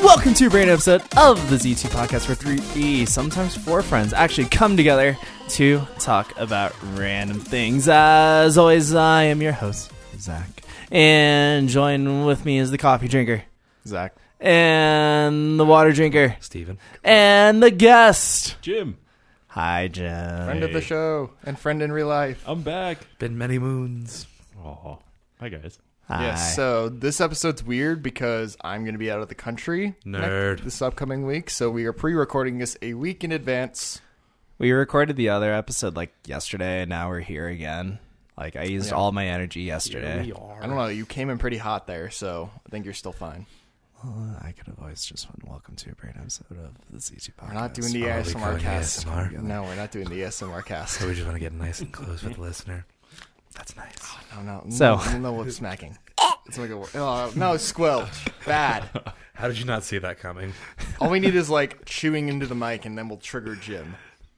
Welcome to a brand new episode of the Z2 Podcast, where three, sometimes four friends actually come together to talk about random things. As always, I am your host, Zach, and join with me is the coffee drinker, Zach, and the water drinker, Steven, and the guest, Jim. Hi, Jim. friend of the show and friend in real life. I'm back. Been many moons. Oh, hi guys. Hi. Yes, so this episode's weird because I'm going to be out of the country Nerd. this upcoming week, so we are pre-recording this a week in advance. We recorded the other episode like yesterday, and now we're here again. Like, I used all my energy yesterday. Here we are. I don't know, you came in pretty hot there, so I think you're still fine. I could have always just went, welcome to a brand new episode of the Z2 Podcast. We're not doing the Are we ASMR calling cast. ASMR? No, we're not doing the ASMR cast. So we just want to get nice and close with the listener. That's nice. No, So- no lip smacking. It's like no, squelch. Bad. How did you not see that coming? All we need is like chewing into the mic, and then we'll trigger Jim.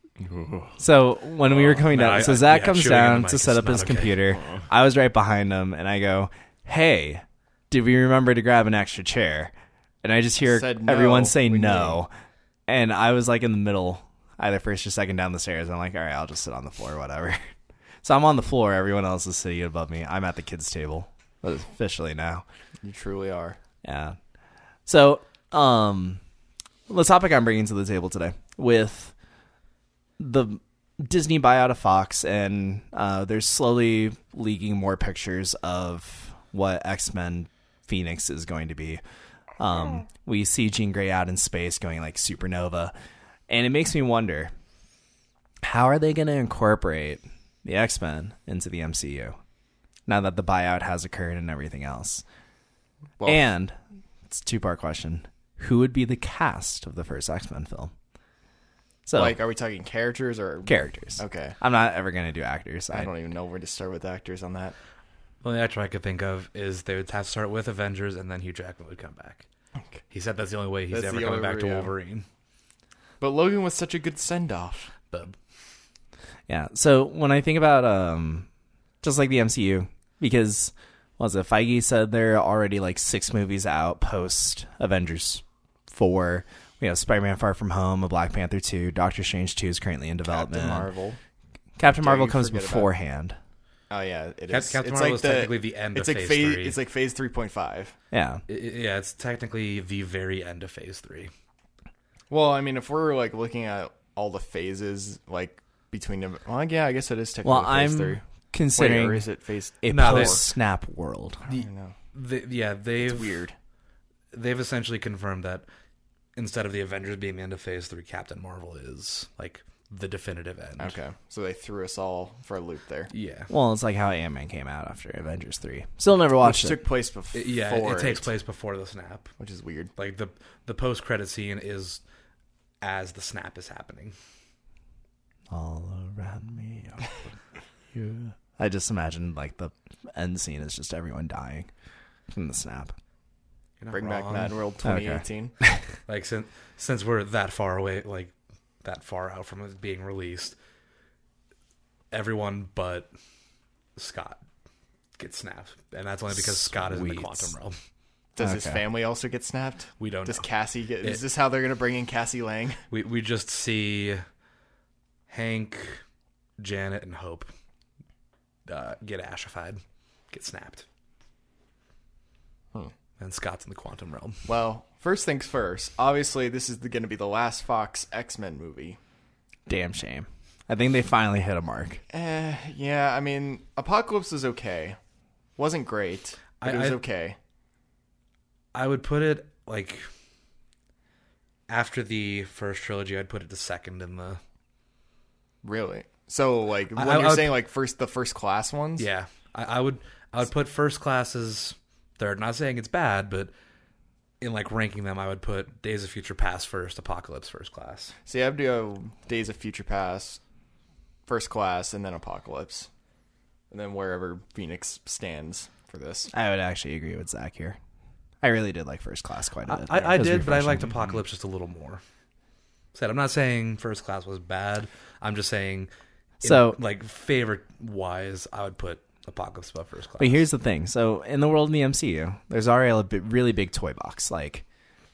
So when we were coming no, down, Zach yeah, comes chewing in the down mic to is set up not his okay. computer. I was right behind him, and I go, "Hey, did we remember to grab an extra chair?" And I just hear Said no, everyone say we no, and I was like in the middle, either first or second down the stairs. I'm like, "All right, I'll just sit on the floor, whatever." So I'm on the floor. Everyone else is sitting above me. I'm at the kids' table, officially now. You truly are. Yeah. So, the topic I'm bringing to the table today with the Disney buyout of Fox, and there's slowly leaking more pictures of what X-Men Phoenix is going to be. We see Jean Grey out in space going like supernova, and it makes me wonder, how are they going to incorporate the X-Men into the MCU now that the buyout has occurred and everything else? Well, And it's a two-part question. Who would be the cast of the first X-Men film? So, like, are we talking characters or characters. Okay. I'm not ever going to do actors. I don't even know where to start with actors on that. The only actor I could think of is they would have to start with Avengers, and then Hugh Jackman would come back. He said that's the only way he's That's ever the coming only back to way, yeah. Wolverine. But Logan was such a good send-off. Bub. Yeah. So when I think about just like the MCU, because what was it? Feige said there are already like 6 movies out post Avengers 4. We have Spider-Man: Far From Home, a Black Panther 2, Doctor Strange 2 is currently in development. Captain Marvel you comes forget about- beforehand. Oh yeah, it is. Captain it's Marvel like is technically the end it's of like Phase 3. It's like Phase 3.5. Yeah. Yeah, it's technically the very end of Phase 3. Well, I mean, if we're like looking at all the phases, like between them, well, yeah, I guess it is technically Well, Phase I'm 3. Wait, considering or is it Phase? a No, they- post-snap world. I don't know. They've It's weird. They've essentially confirmed that instead of the Avengers being the end of Phase 3, Captain Marvel is like the definitive end. Okay, so they threw us all for a loop there. Yeah. Well, it's like how Ant-Man came out after Avengers 3. Still never watched Which it. took place before. It takes place before the snap. which is weird. Like the post credit scene is as the snap is happening. All around me. You. I just imagine like the end scene is just everyone dying from the snap. You're not Bring back wrong. Mad World 2018. Like since we're that far away, like that far out from it being released, everyone but Scott gets snapped, and that's only because Scott is in the Sweet. quantum realm. Does his Okay. family also get snapped? We don't Does know. Cassie get? Is this how they're gonna bring in Cassie Lang? We just see Hank, Janet, and Hope get ashified, get snapped. And Scott's in the quantum realm. Well, first things first. Obviously, this is going to be the last Fox X-Men movie. Damn shame. I think they finally hit a mark. Yeah. I mean, Apocalypse was okay. Wasn't great, but it was okay. I would put it like after the first trilogy. I'd put it to second in the. Really. So, like, when I you're would- saying like the first class ones. Yeah, I would put First Class as third. Not saying it's bad, but in like ranking them, I would put Days of Future Past first, Apocalypse First Class. See, I have to go Days of Future Past, First Class, and then Apocalypse, and then wherever Phoenix stands for this. I would actually agree with Zach here. I really did like First Class quite a bit. I It was did, but I refreshing. liked Apocalypse just a little more. Said I'm not saying First Class was bad. I'm just saying, So- like favorite wise, I would put Apocalypse above First Class. But here's the thing. So in the world in the MCU, there's already a really big toy box. Like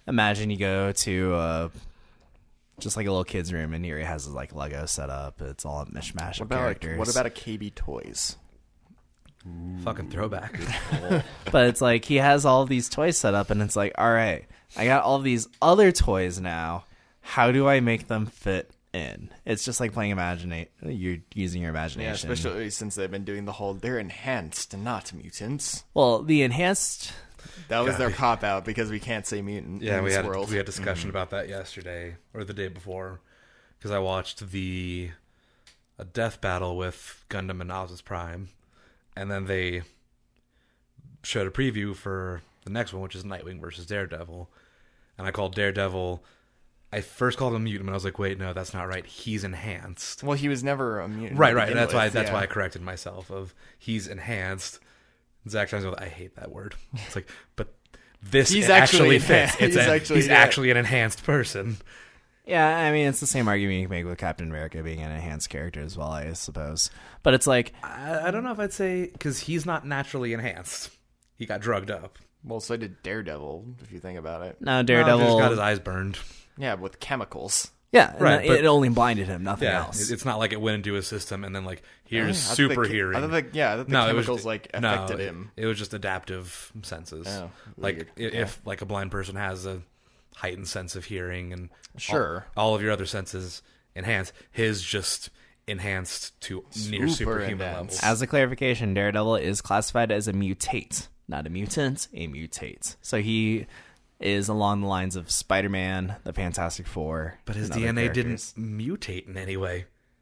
imagine you go to just like a little kid's room, and here he has his like Lego set up. It's all a mishmash of characters. What about a KB Toys? Fucking throwback. But it's like he has all these toys set up, and it's like, all right, I got all these other toys now. How do I make them fit in? It's just like playing You're using your Yeah, imagination. especially since they've been doing the whole they're enhanced and not mutants. Well, the enhanced. That was their cop out because we can't say mutant Yeah, in we this had world. we had discussion about that yesterday or the day before because I watched a death battle with Gundam and Optimus Prime, and then they showed a preview for the next one, which is Nightwing versus Daredevil, and I called Daredevil. I first called him mutant, but I was like, wait, no, that's not right. He's enhanced. Well, he was never a mutant. Right. to begin That's with, why I corrected myself. Of he's enhanced. Zach Jones, I hate that word. It's like, but this He's actually actually fits. enhanced. He's actually an enhanced person. Yeah, I mean, it's the same argument you can make with Captain America being an enhanced character as well, I suppose. But it's like, I don't know if I'd say because he's not naturally enhanced. He got drugged up. Well, so did Daredevil, if you think about it. no, No, Daredevil. just got his eyes burned. Yeah, with chemicals. Yeah, Right, and but- it only blinded him, nothing Yeah, else. it's not like it went into his system and then like here's I thought super the- hearing. I thought the No, it was- chemicals affected him. It was just adaptive senses. Oh, like weird. if like a blind person has a heightened sense of hearing and Sure. all of your other senses enhanced, his just enhanced to near Super superhuman enhanced. levels. As a clarification, Daredevil is classified as a mutate, not a mutant, a mutate. So he is along the lines of Spider-Man, the Fantastic Four. But his and other DNA characters. didn't mutate in any way.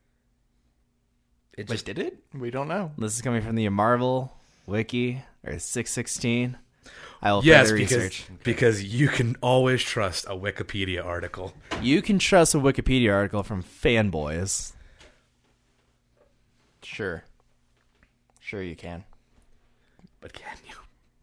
It But just did it? We don't know. This is coming from the Marvel Wiki, or 616. I will yes, further because research. because you can always trust a Wikipedia article. You can trust a Wikipedia article from fanboys. Sure. Sure you can. But can you?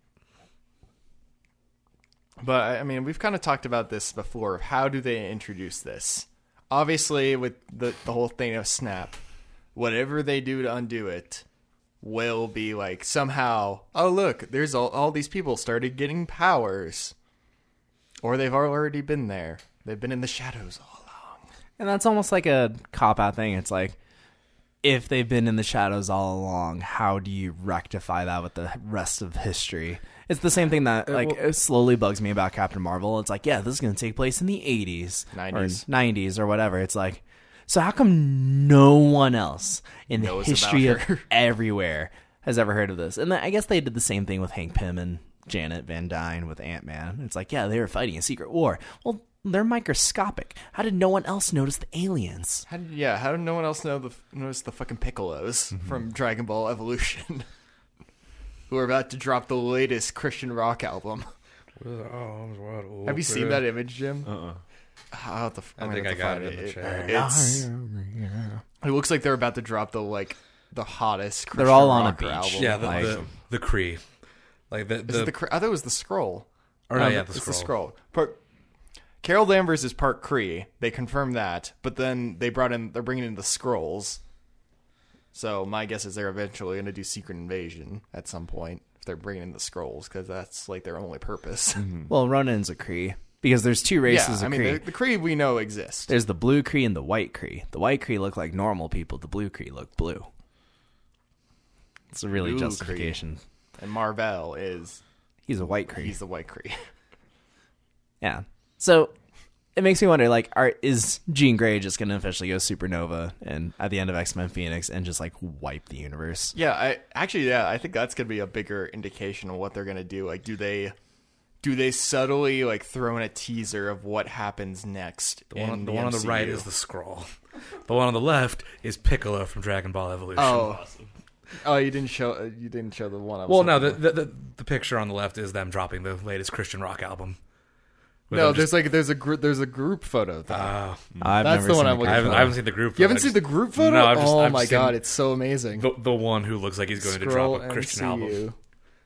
But, I mean, we've kind of talked about this before. How do they introduce this? Obviously, with the whole thing of Snap, whatever they do to undo it will be like somehow, oh, look, there's all these people started getting powers. Or they've already been there. They've been in the shadows all along. And that's almost like a cop-out thing. It's like, if they've been in the shadows all along, how do you rectify that with the rest of history? It's the same thing that it slowly bugs me about Captain Marvel. It's like, yeah, this is going to take place in the 80s 90s. or 90s or whatever. It's like, so how come no one else in the Knows history about of her. everywhere has ever heard of this? And I guess they did the same thing with Hank Pym and Janet Van Dyne with Ant-Man. It's like, yeah, they were fighting a secret war. Well, they're microscopic. How did no one else notice the aliens? How did no one else notice the fucking Piccolos from Dragon Ball Evolution? Who are about to drop the latest Christian rock album. Have you seen that image, Jim? I think I got it in the chair. It looks like they're about to drop the hottest Christian They're all on a rocker beach. album. Yeah, Like- the Kree. Like Is it I thought it was the Scroll. or no, yeah, it's the Scroll. Carol Danvers is part Kree. They confirmed that, but then they're bringing in the Skrulls. So my guess is they're eventually going to do Secret Invasion at some point if they're bringing in the Skrulls, because that's like their only purpose. Well, Ronan's a Kree because there's two races Yeah, I of mean Kree. the Kree we know exist. There's the blue Kree and the white Kree. The white Kree look like normal people. The blue Kree look blue. It's a really Blue justification. And Marvel is He's a white Kree. he's the White Kree. Yeah. So it makes me wonder, like, is Jean Grey just going to officially go supernova and at the end of X-Men Phoenix and just like wipe the universe? Yeah, I think that's gonna be a bigger indication of what they're gonna do. Like, do they subtly like throw in a teaser of what happens next? The one on the MCU? right is the Skrull. The one on the left is Piccolo from Dragon Ball Evolution. Oh, you didn't show the one. I was Well, no, looking for. the picture on the left is them dropping the latest Christian rock album. With No, them just- there's a group photo. Though. I've That's never the one seen I'm the looking I Kree haven't, photo. I haven't seen the group. You haven't photo. seen the group photo? No, oh I've my just god, seen it's so amazing. the one who looks like he's going to Scroll drop a Christian MCU. album.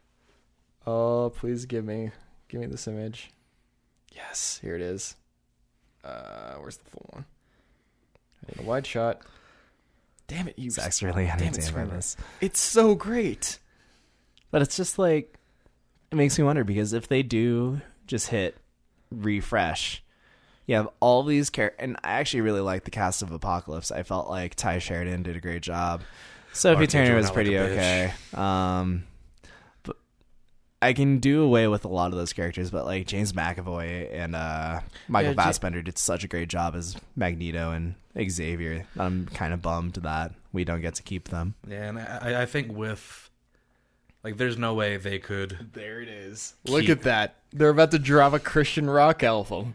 Oh, please give me this image. Yes, here it is. Where's the full one? I need a wide shot. Damn it, you! Zach's really Damn it, entertained by Swimmer. this. It's so great. But it's just like, it makes me wonder because if they do just hit refresh. You have all these characters, and I actually really like the cast of Apocalypse. I felt like Ty Sheridan did a great job. Sophie Archangel Turner was not pretty like a okay. But I can do away with a lot of those characters, but like James McAvoy and Michael Fassbender did such a great job as Magneto and Xavier. I'm kind of bummed that we don't get to keep them. Yeah, and I think with like, there's no way they could. There it is. Look at that. They're about to drop a Christian rock album.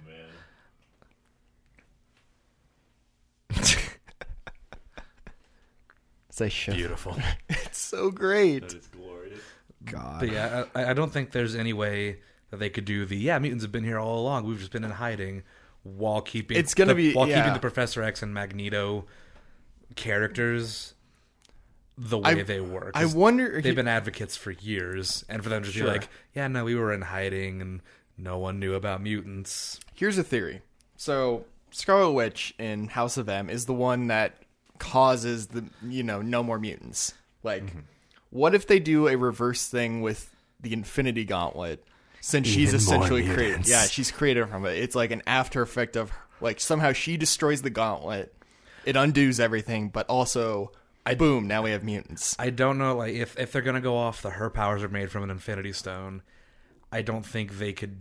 Say shit. Beautiful. It's so great. That is glorious. God. But yeah, I don't think there's any way that they could do mutants have been here all along. We've just been in hiding while keeping keeping the Professor X and Magneto characters the way they work. I wonder. They've been advocates for years, and for them to just be like, yeah, no, we were in hiding and no one knew about mutants. Here's a theory. So Scarlet Witch in House of M is the one that causes the no more mutants. Like, what if they do a reverse thing with the Infinity Gauntlet? Since she's essentially created, she's created from it. It's like an after effect of like somehow she destroys the gauntlet, it undoes everything, but also, boom, now we have mutants. I don't know, like if they're gonna go off her powers are made from an Infinity Stone, I don't think they could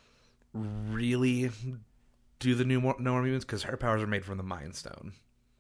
really do the No More Mutants because her powers are made from the Mind Stone.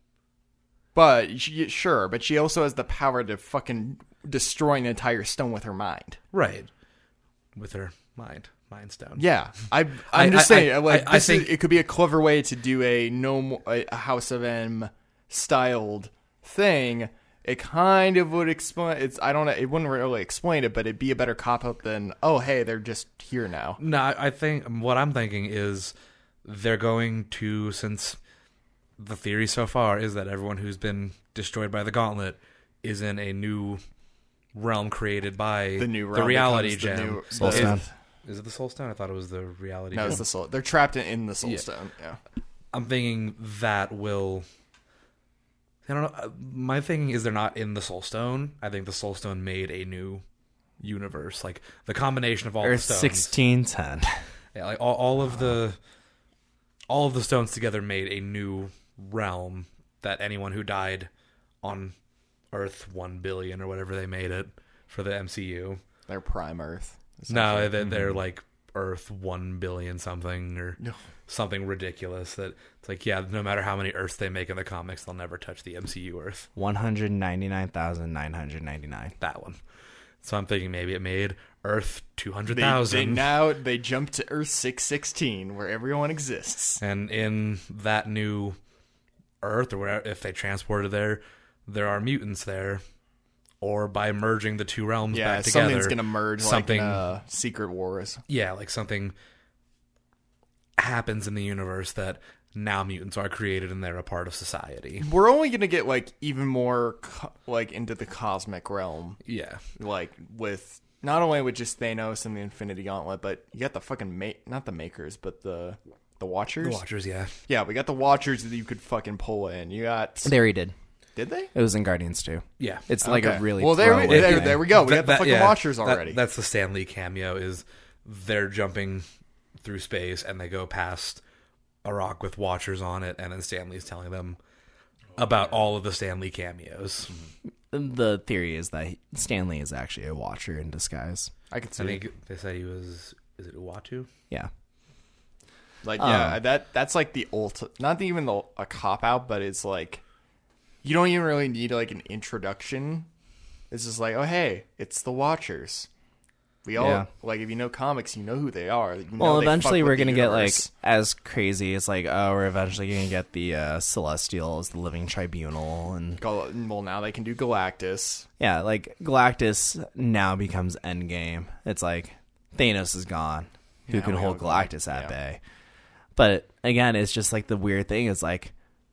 But but she also has the power to fucking destroy an entire stone with her mind. Right. With her Mind Stone. Yeah. I'm just saying, I think it could be a clever way to do a House of M styled thing. It kind of would explain it wouldn't really explain it, but it'd be a better cop out than, oh hey, they're just here now. No, I think what I'm thinking is they're going to, since the theory so far is that everyone who's been destroyed by the gauntlet is in a new realm created by the new realm, the reality gem. Soul Stone. Is it the Soul Stone? I thought it was the reality gem. No, it's the Soul. They're trapped in the Soul Stone. Yeah. I'm thinking that will. I don't know. My thinking is they're not in the Soul Stone. I think the Soul Stone made a new universe, like the combination of all Earth the stones. 1610. Yeah, like all of the stones together made a new realm that anyone who died on Earth 1 billion or whatever they made it for the MCU. They're Prime Earth. No, they're like Earth 1 billion something or something ridiculous that it's like, yeah, no matter how many Earths they make in the comics, they'll never touch the MCU Earth. 199,999. That one. So I'm thinking maybe it made Earth 200,000. They jumped to Earth 616 where everyone exists. And in that new Earth, or wherever, if they transported there are mutants there. Or by merging the two realms back together. Something's going to merge like Secret Wars. Yeah, like something happens in the universe that now mutants are created and they're a part of society. We're only going to get like even more into the cosmic realm. Yeah. Like with not only with just Thanos and the Infinity Gauntlet, but you got the fucking not the Makers, but the Watchers. The Watchers, yeah. Yeah, we got the Watchers that you could fucking pull in. You got They already did. Did they? It was in Guardians too. Yeah. It's like a really there we go. We got the fucking Watchers already. already. That's the Stan Lee cameo. Is they're jumping through space and they go past a rock with Watchers on it, and then Stan Lee's telling them about all of the Stan Lee cameos. The theory is that Stan Lee is actually a Watcher in disguise. I could see. I think they said he was. Is it Uatu? Yeah. Like that's like the not even a cop out, but it's like. You don't even really need like an introduction. It's just like, oh hey, it's the Watchers. We all like if you know comics, you know who they are. Eventually we're gonna get like as crazy. It's like we're eventually gonna get the Celestials, the Living Tribunal, and now they can do Galactus. Yeah, like Galactus now becomes Endgame. It's like Thanos is gone. Who can hold Galactus at bay? But again, it's just like the weird thing is like.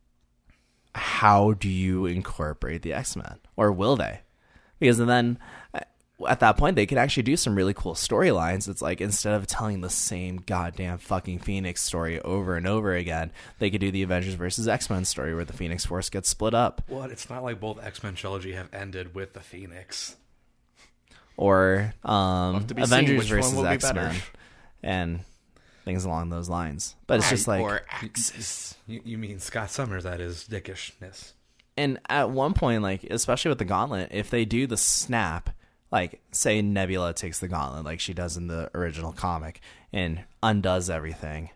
How do you incorporate the X-Men? Or will they? Because then at that point, they could actually do some really cool storylines. It's like instead of telling the same goddamn fucking Phoenix story over and over again, they could do the Avengers versus X-Men story where the Phoenix Force gets split up. What? It's not like both X-Men trilogy have ended with the Phoenix. Or Avengers versus X-Men. And things along those lines. But it's just like, or Axis. You mean Scott Summers at his dickishness. and at one point, like especially with the gauntlet, if they do the snap, like say Nebula takes the gauntlet like she does in the original comic and undoes everything.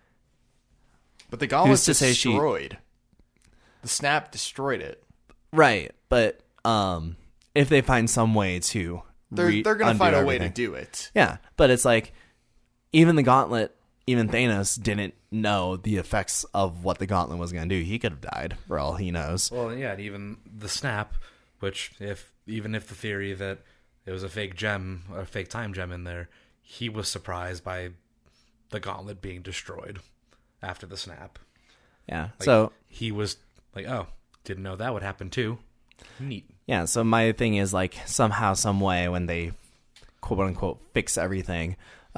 But the gauntlet's to say she- destroyed. The snap destroyed it. Right, but if they find some way to They're going to undo find a way to everything. do it. Yeah, but it's like even the gauntlet, even Thanos didn't know the effects of what the gauntlet was going to do. He could have died for all he knows. Well, yeah, and even the snap, which even if the theory that it was a fake gem, a fake time gem in there, he was surprised by the gauntlet being destroyed after the snap. Yeah. Like, So he was like, "Oh, didn't know that would happen too." Neat. yeah, so my thing is like somehow, some way, when they quote unquote fix everything,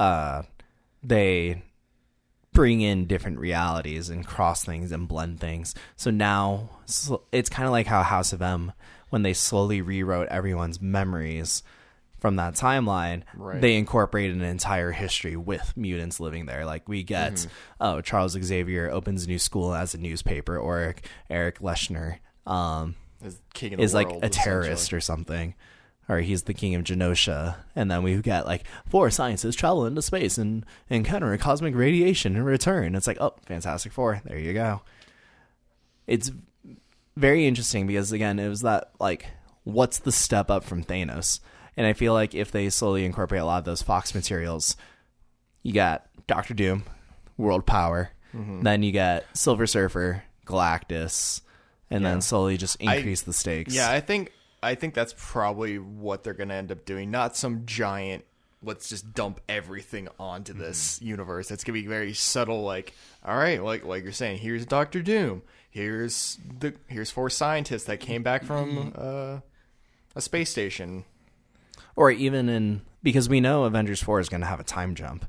they bring in different realities and cross things and blend things. So now it's kind of like how House of M, when they slowly rewrote everyone's memories from that timeline, Right. they incorporated an entire history with mutants living there. Like we get, Charles Xavier opens a new school as a newspaper, or Eric Leshner As king of the is like world, a terrorist or something, or he's the king of Genosha. And then we've got like 4 scientists travel into space and encounter a cosmic radiation and return. It's like, oh, Fantastic Four, there you go. It's very interesting because again, it was that like, what's the step up from Thanos? And I feel like if they slowly incorporate a lot of those Fox materials, you got Doctor Doom, World Power, then you got Silver Surfer, Galactus, and then slowly just increase the stakes. Yeah, I think that's probably what they're going to end up doing. Not some giant, let's just dump everything onto this universe. It's going to be very subtle, like, all right, like you're saying, here's Doctor Doom. Here's 4 scientists that came back from a space station. Or even because we know Avengers 4 is going to have a time jump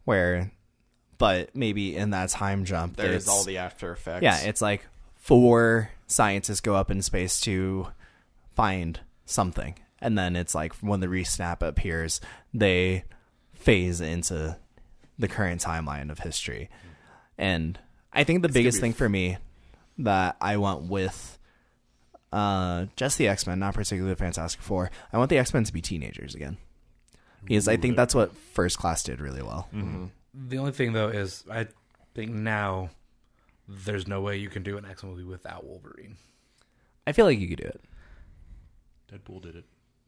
but maybe in that time jump, There's all the after effects. Yeah, it's like 4 scientists go up in space to find something. And then it's like when the resnap appears, they phase into the current timeline of history. And I think the biggest thing for me that I want with just the X-Men, not particularly the Fantastic Four, I want the X-Men to be teenagers again. Because I think that's what First Class did really well. Mm-hmm. The only thing though is I think now there's no way you can do an X-Men movie without Wolverine. I feel like you could do it. Deadpool did it.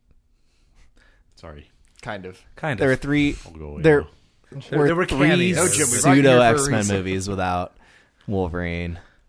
Sorry. Kind of. There were 3. I'll go away There now. There were 3 cameos. No, Jim, we brought you pseudo here for a X-Men reason. movies without Wolverine.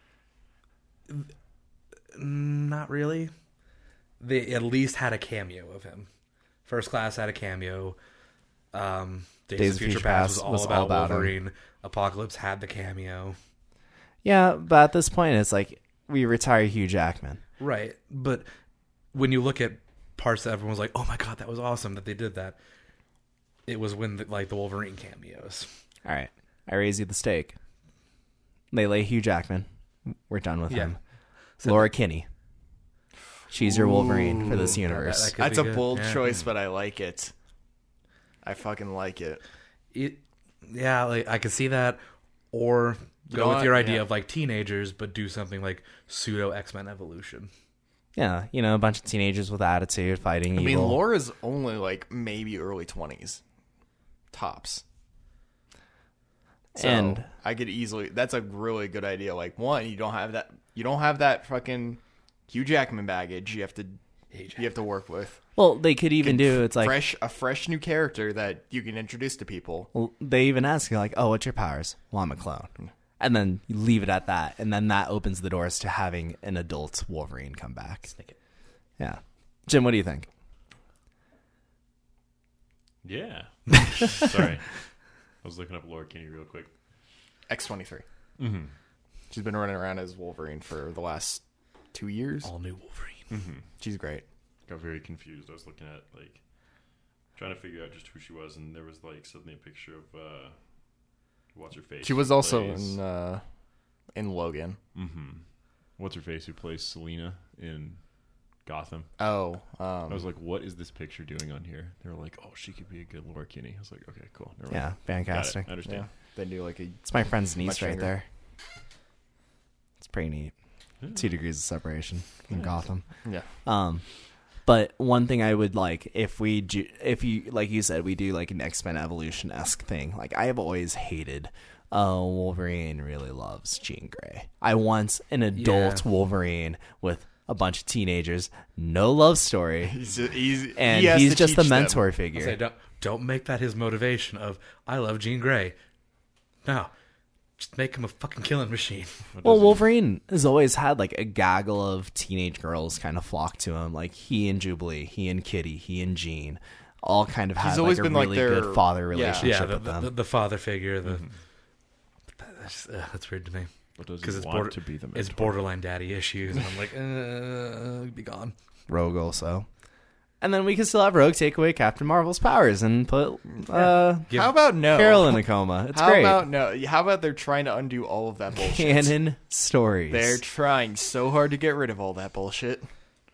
Not really. They at least had a cameo of him. First Class had a cameo. Days of Future Past was all about him. Wolverine. Apocalypse had the cameo. Yeah, but at this point, it's like we retire Hugh Jackman. Right. But when you look at parts that everyone was like, oh my God, that was awesome that they did that, it was when the Wolverine cameos. All right, I raise you the stake. They lay Hugh Jackman. We're done with him. Laura Kinney. She's your Wolverine for this universe. that could That's be a good. bold Yeah. choice, but I like it. I fucking like it. Yeah, like I could see that. Or go know with your what? idea Yeah. of like teenagers, but do something like pseudo X-Men Evolution. Yeah, a bunch of teenagers with attitude fighting I evil. mean, Laura's only like maybe early 20s. Tops. So And- I could easily. That's a really good idea. Like, one, you don't have that fucking Hugh Jackman baggage. You have to work with. Well, they could even do it's like a fresh new character that you can introduce to people. well, they even ask you like, "Oh, what's your powers?" Well, I'm a clone, and then you leave it at that, and then that opens the doors to having an adult Wolverine come back. Yeah, Jim, what do you think? Yeah. Sorry. I was looking up Laura Kinney real quick. X-23. Mm-hmm. She's been running around as Wolverine for the last 2 years. All new Wolverine. Mm-hmm. She's great. Got very confused. I was looking at trying to figure out just who she was, and there was suddenly a picture of what's her face. She was also in Logan. Mm-hmm. What's her face? Who plays Selena in Gotham? Oh, I was like, what is this picture doing on here? They were like, oh, she could be a good Laura Kinney. I was like, okay, cool. Never mind. Yeah, Got it. fantastic. I understand. Yeah. They do like a. It's my friend's niece Much right younger. there. It's pretty neat. 2 degrees of separation from Gotham. Yeah. But one thing I would like if you like you said, we do like an X-Men Evolution-esque thing. Like I have always hated Wolverine really loves Jean Grey. I want an adult Wolverine with a bunch of teenagers, no love story, and he's just a mentor figure. Say, don't make that his motivation of I love Jean Grey. No, just make him a fucking killing machine. Well, Wolverine has always had like a gaggle of teenage girls kind of flock to him. Like he and Jubilee, he and Kitty, he and Jean, all kind of had always like a been, like, really their- good father yeah. relationship with them. The father figure. That's weird to me. But does Because he it's want to be the mentor? It's borderline daddy issues, and I'm like, be gone. Rogue also. And then we can still have Rogue take away Captain Marvel's powers and put How about no? Carol in a coma. It's How great. about no? How about they're trying to undo all of that bullshit? Canon stories. They're trying so hard to get rid of all that bullshit.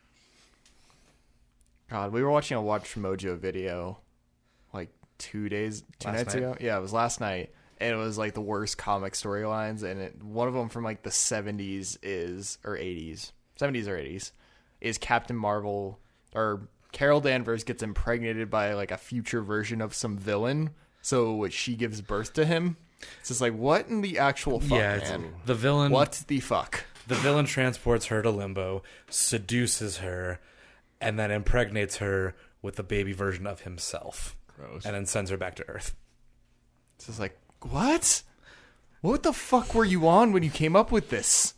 God, we were watching a Watch Mojo video like 2 nights ago. Yeah, it was last night. And it was like the worst comic storylines. And one of them from like the 70s or 80s, is Captain Marvel or Carol Danvers gets impregnated by like a future version of some villain. So she gives birth to him. It's just like, what in the actual fuck, man? The villain. What the fuck? The villain transports her to Limbo, seduces her, and then impregnates her with a baby version of himself. Gross. And then sends her back to Earth. It's just like, what? What the fuck were you on when you came up with this?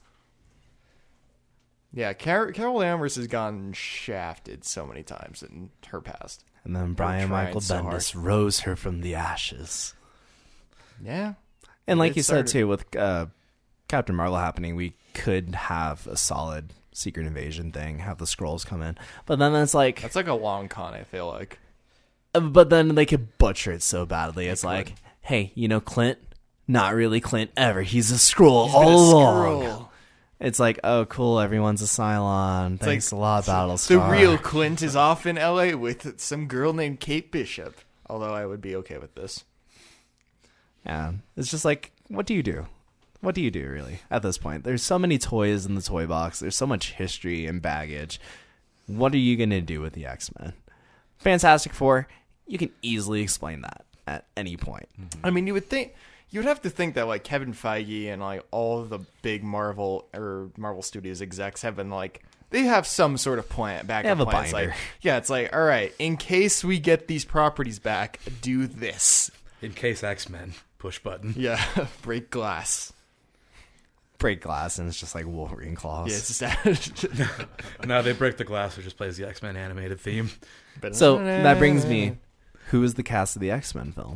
Yeah, Carol Danvers has gotten shafted so many times in her past. And then Brian trying Michael so Bendis rose her from the ashes. Yeah. And like It you said started- too, with Captain Marvel happening, we could have a solid Secret Invasion thing, have the Skrulls come in. But then it's like, That's like a long con, I feel like. but then they could butcher it so badly. It's like, hey, you know Clint? Not really Clint ever. He's a Skrull all along. It's like, oh, cool, everyone's a Cylon. Thanks a lot, Battlestar. The real Clint is off in LA with some girl named Kate Bishop. Although I would be okay with this. Yeah. It's just like, what do you do? What do you do, really, at this point? There's so many toys in the toy box. There's so much history and baggage. What are you going to do with the X-Men? Fantastic Four, you can easily explain that at any point. I mean, you would have to think that like Kevin Feige and like all of the big Marvel Studios execs have been like, they have some sort of plan, backup They have a plan. It's binder. like, yeah, it's like, all right, in case we get these properties back, do this. In case X-Men, push button. Yeah, break glass. Break glass, and it's just like Wolverine claws. Yeah, it's just Now they break the glass, which just plays the X-Men animated theme. So that brings me, who is the cast of the X-Men film?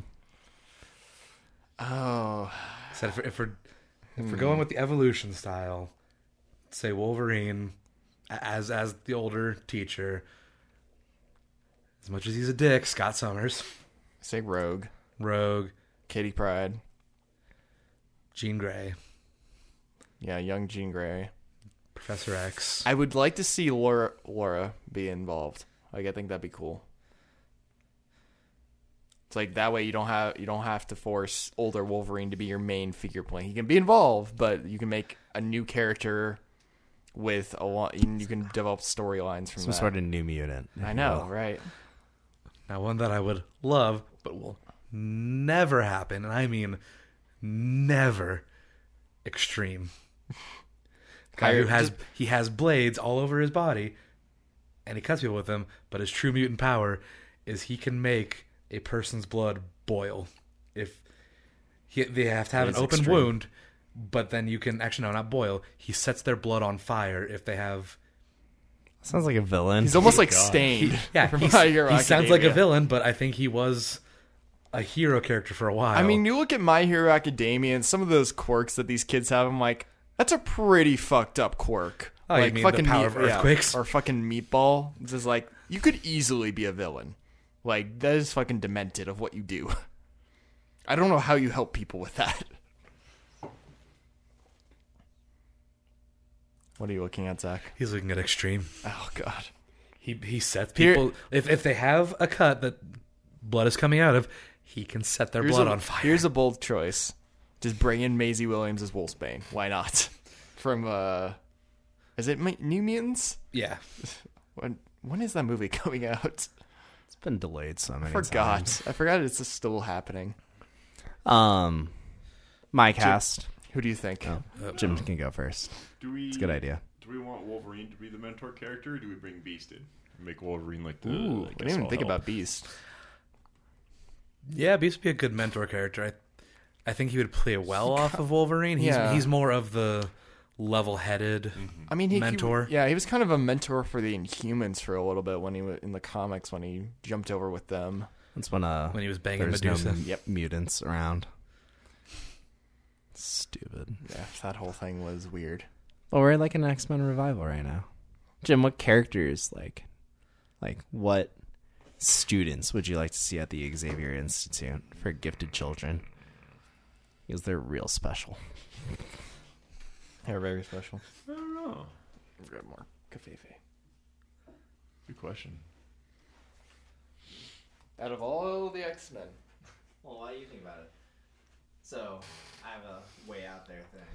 Oh, So if we're going with the evolution style, say Wolverine as the older teacher. As much as he's a dick, Scott Summers, say Rogue, Kitty Pryde. Jean Grey, Yeah, young Jean Grey. Professor X. I would like to see Laura be involved. Like, I think that'd be cool. It's like that way you don't have to force older Wolverine to be your main figure point. He can be involved, but you can make a new character with a lot. You can develop storylines from Some that. sort of New Mutant. if I you know, will. right? Now, one that I would love, but will never happen, and I mean never, Extreme. Guy who has blades all over his body, and he cuts people with them, but his true mutant power is he can make a person's blood boil. If they have to have an open extreme. wound, but then you can actually, no, not boil. He sets their blood on fire if they have. Sounds like a villain. He's almost like Stain. Yeah, from he My Hero sounds like a Academia. villain, but I think he was a hero character for a while. I mean, you look at My Hero Academia and some of those quirks that these kids have. I'm like, that's a pretty fucked up quirk. Oh, you like mean the fucking power of earthquakes? or fucking Meatball. It's just like, you could easily be a villain. Like, that is fucking demented of what you do. I don't know how you help people with that. What are you looking at, Zach? he's looking at Extreme. Oh God. He sets Here- people if they have a cut that blood is coming out of, he can set their blood on fire. Here's a bold choice. Just bring in Maisie Williams as Wolfsbane. Why not? From, is it New Mutants? Yeah. When is that movie coming out? It's been delayed so many I times. forgot it's still happening. My cast. Who do you think? Jim can go first. It's a good idea. Do we want Wolverine to be the mentor character, or do we bring Beast in? Make Wolverine like the. Ooh, I didn't even think about Beast. Yeah, Beast would be a good mentor character. I think he would play well off of Wolverine. He's more of the level-headed I mean, mentor. He was kind of a mentor for the Inhumans for a little bit when he was in the comics when he jumped over with them. That's when he was banging there's Medusa. no mutants around. Stupid. Yeah, that whole thing was weird. Well, we're like an X-Men revival right now. Jim, what characters like what students would you like to see at the Xavier Institute for gifted children? Because they're real special. They're very special. I don't know. We've got more cafefe. Good question. Out of all the X-Men. Well, why do you think about it? So, I have a way out there thing.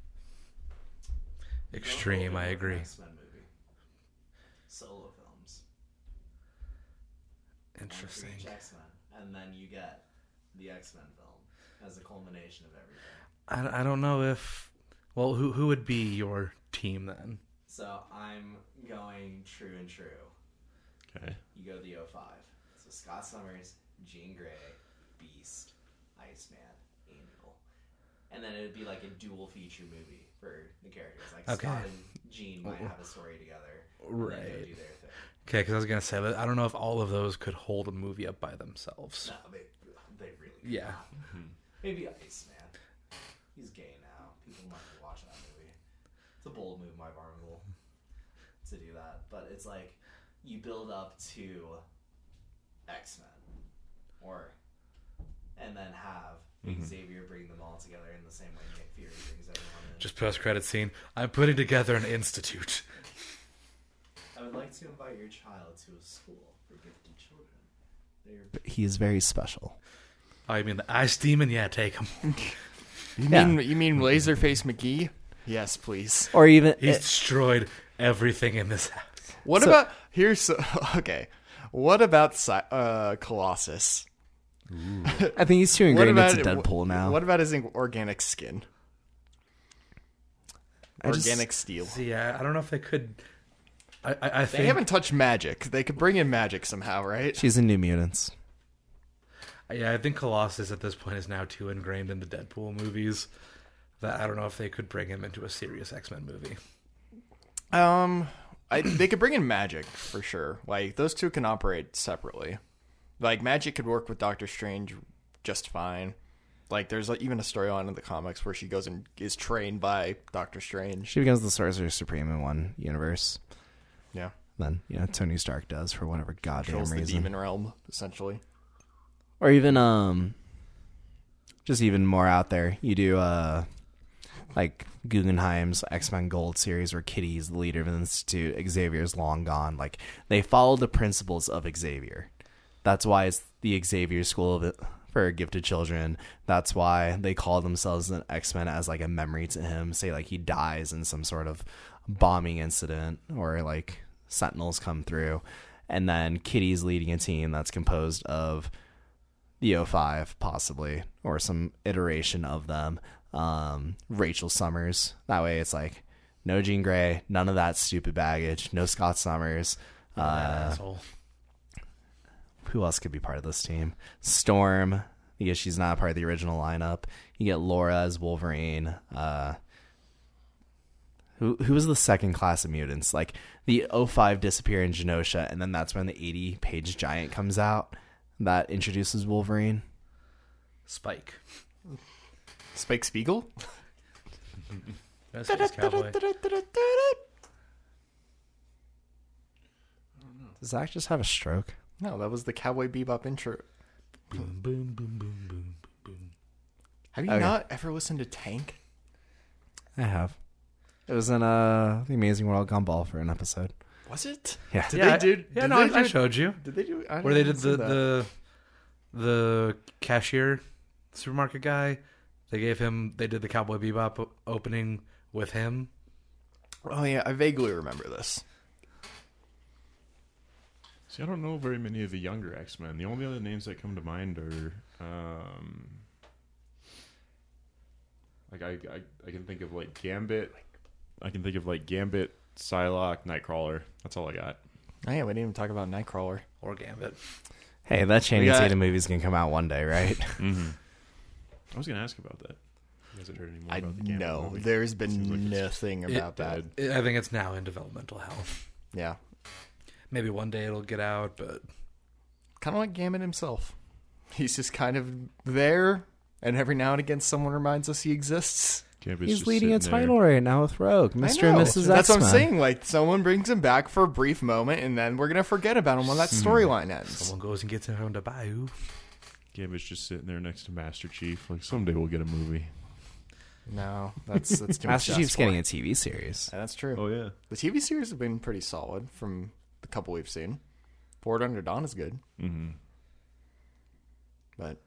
Extreme, I agree. X-Men movie. Solo films. Interesting. One for each X-Men, and then you get the X-Men film as a culmination of everything. I don't know if... Well, who would be your team then? So I'm going true and true. Okay. You go to the 05. So Scott Summers, Jean Grey, Beast, Iceman, Angel. And then it would be like a dual feature movie for the characters. Like Okay. Scott and Jean might have a story together. Right. And then go do their thing. Okay, because I was going to say, but I don't know if all of those could hold a movie up by themselves. No, they really could Yeah. not. Maybe Iceman. He's gay now. People might be watching that movie. It's a bold move by Marvel to do that. But it's like you build up to X-Men and then have Xavier bring them all together in the same way Nick Fury brings everyone in. Just post-credit scene. I'm putting together an institute. I would like to invite your child to a school for gifted children. He is very special. Oh, you mean the Ice Demon? Yeah, take him. You mean Laserface McGee? Yes, please. Or even He's destroyed everything in this house. What about okay? What about Colossus? I think he's too ingrained into Deadpool now. What about his organic skin? Organic steel. See, I don't know if they could. I think They haven't touched magic. They could bring in magic somehow, right? She's in New Mutants. Yeah, I think Colossus at this point is now too ingrained in the Deadpool movies that I don't know if they could bring him into a serious X-Men movie. They could bring in magic for sure. Like those two can operate separately. Like magic could work with Doctor Strange just fine. Like there's even a storyline in the comics where she goes and is trained by Doctor Strange. She becomes the Sorcerer Supreme in one universe. Yeah, Then Tony Stark does for whatever goddamn controls the reason. demon realm essentially. Or even just even more out there, you do like Guggenheim's X-Men Gold series where Kitty's the leader of the Institute, Xavier's long gone. Like they follow the principles of Xavier. That's why it's the Xavier School for gifted children. That's why they call themselves an X-Men as like a memory to him. Say like he dies in some sort of bombing incident or like Sentinels come through, and then Kitty's leading a team that's composed of the 05 possibly, or some iteration of them. Rachel Summers. That way it's like no Jean Grey, none of that stupid baggage, no Scott Summers. Asshole. Who else could be part of this team? Storm, because she's not part of the original lineup. You get Laura as Wolverine. Who was the second class of mutants? Like the 05 disappear in Genosha, and then that's when the 80-page giant comes out that introduces Wolverine. Spike. Spike Spiegel? That's his cowboy. Does Zach just have a stroke? No, that was the Cowboy Bebop intro. Boom, boom, boom, boom, boom, boom. Have you Okay. not ever listened to Tank? I have. It was in The Amazing World Gumball for an episode. Was it? Yeah. Did Yeah, they do? Yeah, did no, they I do- showed you. Did they do? I Where they didn't did see that. the cashier supermarket guy. They did the Cowboy Bebop opening with him. Oh yeah, I vaguely remember this. See, I don't know very many of the younger X-Men. The only other names that come to mind are, like I can think of like Gambit. I can think of like Gambit, Psylocke, Nightcrawler. That's all I got. Oh yeah, we didn't even talk about Nightcrawler. Or Gambit. Hey, that Channing We got- Tatum movie's gonna come out one day, right? Mm-hmm. I was gonna ask about that. You guys had heard any more I about the Gambit know movie? there's Seems been like it's nothing about that. dead. I think it's now in developmental hell. Yeah, Maybe one day it'll get out, but kind of like Gambit himself. He's just kind of there, and every now and again, someone reminds us he exists. Gambit's He's just leading a sitting there. title right now with Rogue, I Mr. and know. Mrs. That's what I'm X-Men. saying. Like, someone brings him back for a brief moment, and then we're gonna forget about him when that storyline ends. someone goes and gets him from the bayou. Gambit's just sitting there next to Master Chief. Like, someday we'll get a movie. No, that's too much. Master to Chief's ask getting for. a TV series. Yeah, that's true. Oh, yeah. The TV series have been pretty solid from the couple we've seen. Forward Under Dawn is good, Mm-hmm. but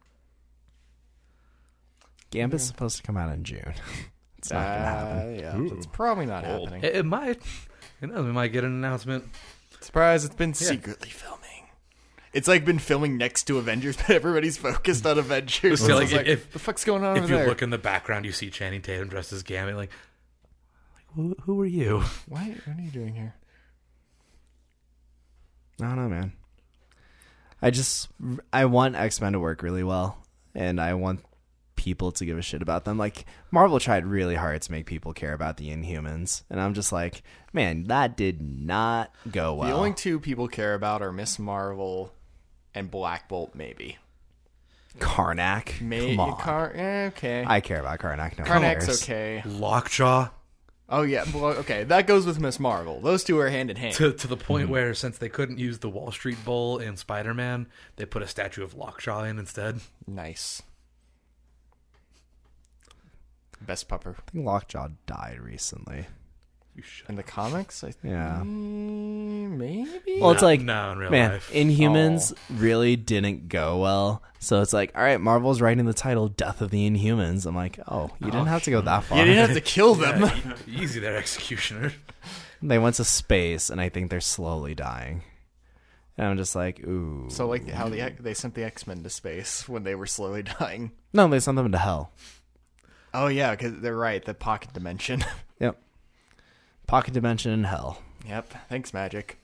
Gambit's supposed to come out in June. It's not gonna happen. yeah, Ooh. it's probably not Bold. happening. It might. You know, we might get an announcement. Surprise! It's been secretly filming. It's like been filming next to Avengers, but everybody's focused on Avengers. See, So like, it's like, if- the fuck's going on If over you there? look in the background, you see Channing Tatum dressed as Gambit. Like who are you? What are you doing here? I don't know, man. I want X-Men to work really well, and I want people to give a shit about them. Like, Marvel tried really hard to make people care about the Inhumans, and I'm just like, man, that did not go well. The only two people care about are Miss Marvel and Black Bolt, maybe. Karnak. Come on. Okay. I care about Karnak. No one Karnak's cares. okay. Lockjaw Oh yeah, well, okay. That goes with Miss Marvel. Those two are hand in hand. to the point where since they couldn't use the Wall Street Bowl in Spider-Man, they put a statue of Lockjaw in instead. Nice. Best pupper I think Lockjaw died recently. in the comics. Yeah. Maybe. Well, it's like, no, in real man, life. Inhumans really didn't go well. So it's like, all right, Marvel's writing the title Death of the Inhumans. I'm like, oh, you didn't have to go that far. You didn't have to kill them. Yeah, easy there, Executioner. They went to space, and I think they're slowly dying. And I'm just like, ooh. So like how they sent the X-Men to space when they were slowly dying. No, they sent them into hell. Oh yeah, because they're right. The pocket dimension. Yep. Pocket dimension in hell. Yep. Thanks, Magic.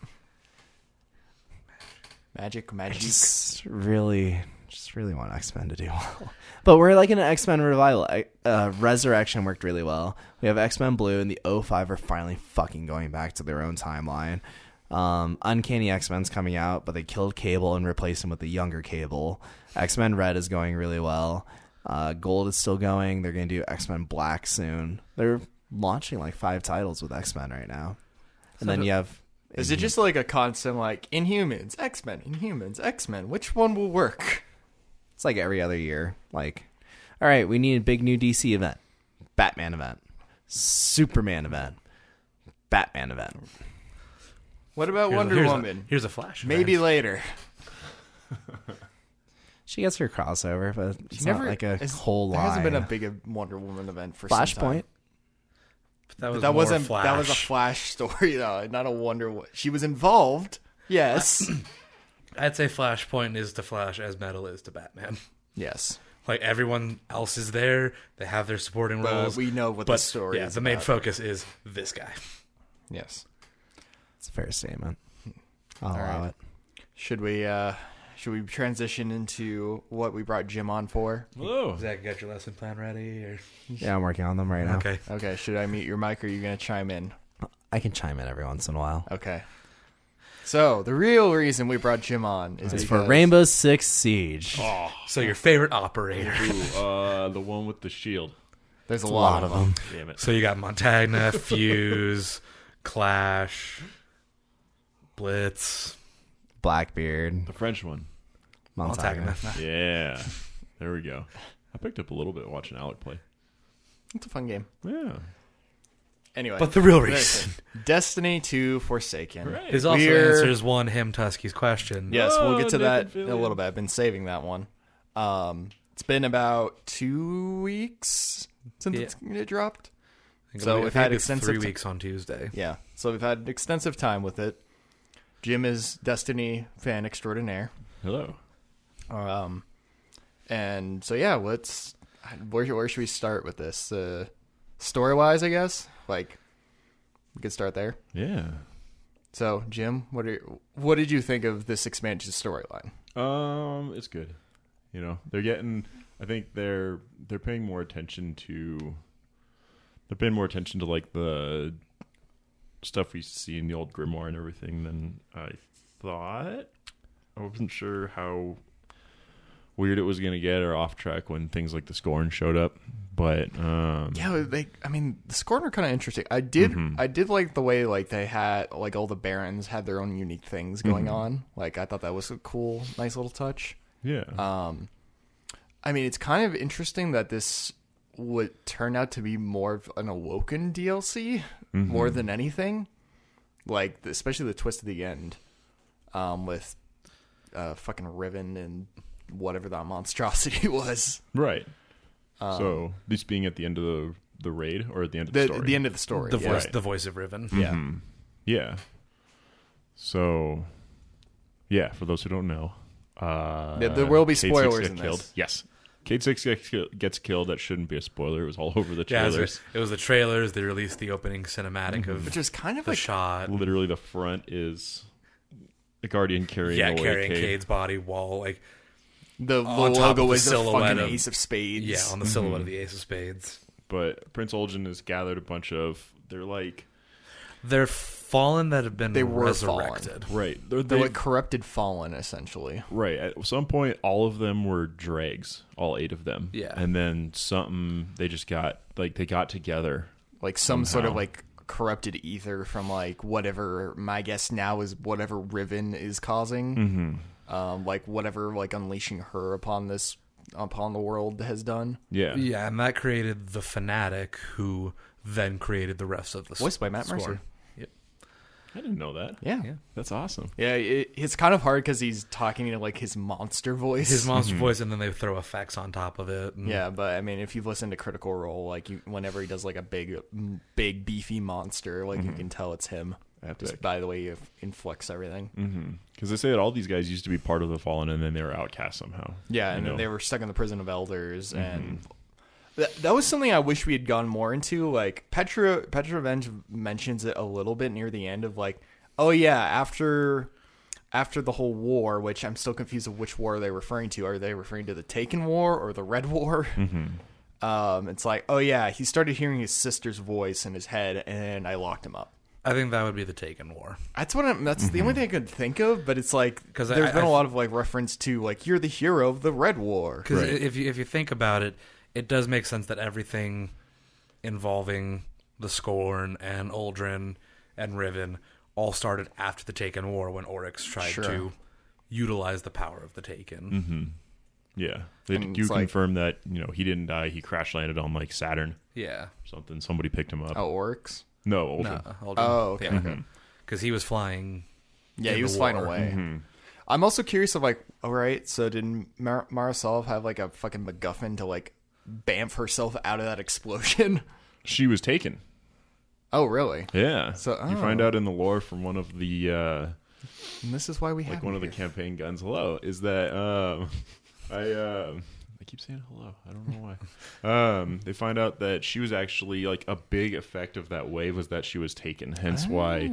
Magic. Just really want X-Men to do well. But we're like in an X-Men revival. Resurrection worked really well. We have X-Men Blue, and the 05 are finally fucking going back to their own timeline. Uncanny X-Men's coming out, but they killed Cable and replaced him with the younger Cable. X-Men Red is going really well. Gold is still going. They're going to do X-Men Black soon. They're launching like 5 titles with X-Men right now. And then you have... Is it just like a constant like Inhumans, X-Men, Inhumans, X-Men? Which one will work? It's like every other year. Like, all right, we need a big new DC event. Batman event. Superman event. Batman event. What about Wonder Woman? Here's a Flash. Maybe event. later. She gets her crossover, but it's not like a it's- whole line. There hasn't been a big Wonder Woman event for some time. Flashpoint. But That more wasn't. Flash. That was a Flash story, though. Not a Wonder Woman. She was involved. Yes. I'd say Flashpoint is to Flash as Metal is to Batman. yes. Like everyone else is there, they have their supporting roles. But we know what the but story yeah, is the main about. focus is this guy. Yes. It's a fair statement. I'll All allow right. it. Should we transition into what we brought Jim on for? Hello. Zach, you got your lesson plan ready? Or? Yeah, I'm working on them right now. Okay. Okay. Should I mute your mic, or are you going to chime in? I can chime in every once in a while. Okay. So the real reason we brought Jim on is It's for because- Rainbow Six Siege. Oh, So your favorite operator. the one with the shield. There's a a lot lot of of them. Damn it. So you got Montagna, Fuse, Clash, Blitz, Blackbeard. The French one. Montagna. Montagna. Yeah. There we go. I picked up a little bit watching Alec play. It's a fun game. Yeah. Anyway, But the real reason Destiny 2 Forsaken. Right. is also We're- answers one Him Tusky's question. Yes, we'll get to Oh, that Nathan in a Fillion. little bit. I've been saving that one. It's been about 2 weeks since it dropped. So we've I think had it's extensive 3 weeks on Tuesday. Yeah, so we've had extensive time with it. Jim is Destiny fan extraordinaire. Hello. And so yeah, where should we start with this? Story wise, I guess. Like, we could start there. Yeah. So Jim, what did you think of this expansion storyline? It's good. You know, I think they're paying more attention to. They're paying more attention to like the stuff we see in the old Grimoire and everything than I thought. I wasn't sure how weird it was going to get or off track when things like the Scorn showed up, but the Scorn are kind of interesting. I did like the way like they had like all the barons had their own unique things going on. Like I thought that was a cool, nice little touch. Yeah. I mean, it's kind of interesting that this would turn out to be more of an Awoken DLC more than anything. Like, especially the twist at the end with fucking Riven and whatever that monstrosity was. Right. So this being at the end of the raid or at the end of the story? The end of the story. The voice of Riven. Yeah. Yeah. So, yeah, for those who don't know, there will be spoilers in killed. this. Yes. Cade 6 gets killed. That shouldn't be a spoiler. It was all over the trailers. It was the trailers. They released the opening cinematic of Which is kind of the like shot. Literally, the front is the Guardian carrying away carrying Cade. Cade's body while like the on top logo of the is a silhouette fucking of- Ace of Spades. on the silhouette of the Ace of Spades. But Prince Olgin has gathered a bunch of. They're fallen that have been They were resurrected. Right. They're like corrupted fallen, essentially. Right. At some point, all of them were dregs. All 8 of them. Yeah. And then they just got they got together. Like some sort of Somehow. like corrupted ether from like whatever, my guess now is whatever Riven is causing. Like whatever like unleashing her upon the world has done. Yeah. Yeah, and that created the Fanatic, who then created the rest of the Voiced by Matt Scorn. Mercer. Yep. I didn't know that. Yeah. That's awesome. Yeah, it's kind of hard because he's talking in like his monster voice. His monster voice, and then they throw effects on top of it. And Yeah, but I mean, if you've listened to Critical Role, like whenever he does like a big beefy monster, like you can tell it's him. Epic. Just by the way you influx everything. Because they say that all these guys used to be part of the Fallen, and then they were outcast somehow. Yeah, and then they were stuck in the prison of elders, and that was something I wish we had gone more into. Like Petra Revenge mentions it a little bit near the end of like, oh yeah, after the whole war, which I'm still confused of which war they're referring to. Are they referring to the Taken War or the Red War? It's like, oh yeah, he started hearing his sister's voice in his head, and I locked him up. I think that would be the Taken War. That's that's the only thing I could think of, but it's like 'Cause there's been I- a lot of like reference to like you're the hero of the Red War. Because if you think about it, it does make sense that everything involving the Scorn and Uldren and Riven all started after the Taken War when Oryx tried to utilize the power of the Taken. Yeah. And You it's like- confirm that he didn't die. He crash landed on like Saturn Yeah. or something. Somebody picked him up. Oh, Oryx. No, Uldren. Uldren. Oh, okay. Okay. Because he was flying. Yeah, in he the was flying war. away. I'm also curious of like, all right, so did Marasov have like a fucking MacGuffin to like bamf herself out of that explosion? She was taken. Oh, really? Yeah. So- you find out in the lore from one of the And this is why we have one of the campaign guns. Hello, is that I keep saying hello. I don't know why. They find out that she was actually like a big effect of that wave was that she was taken. Hence why,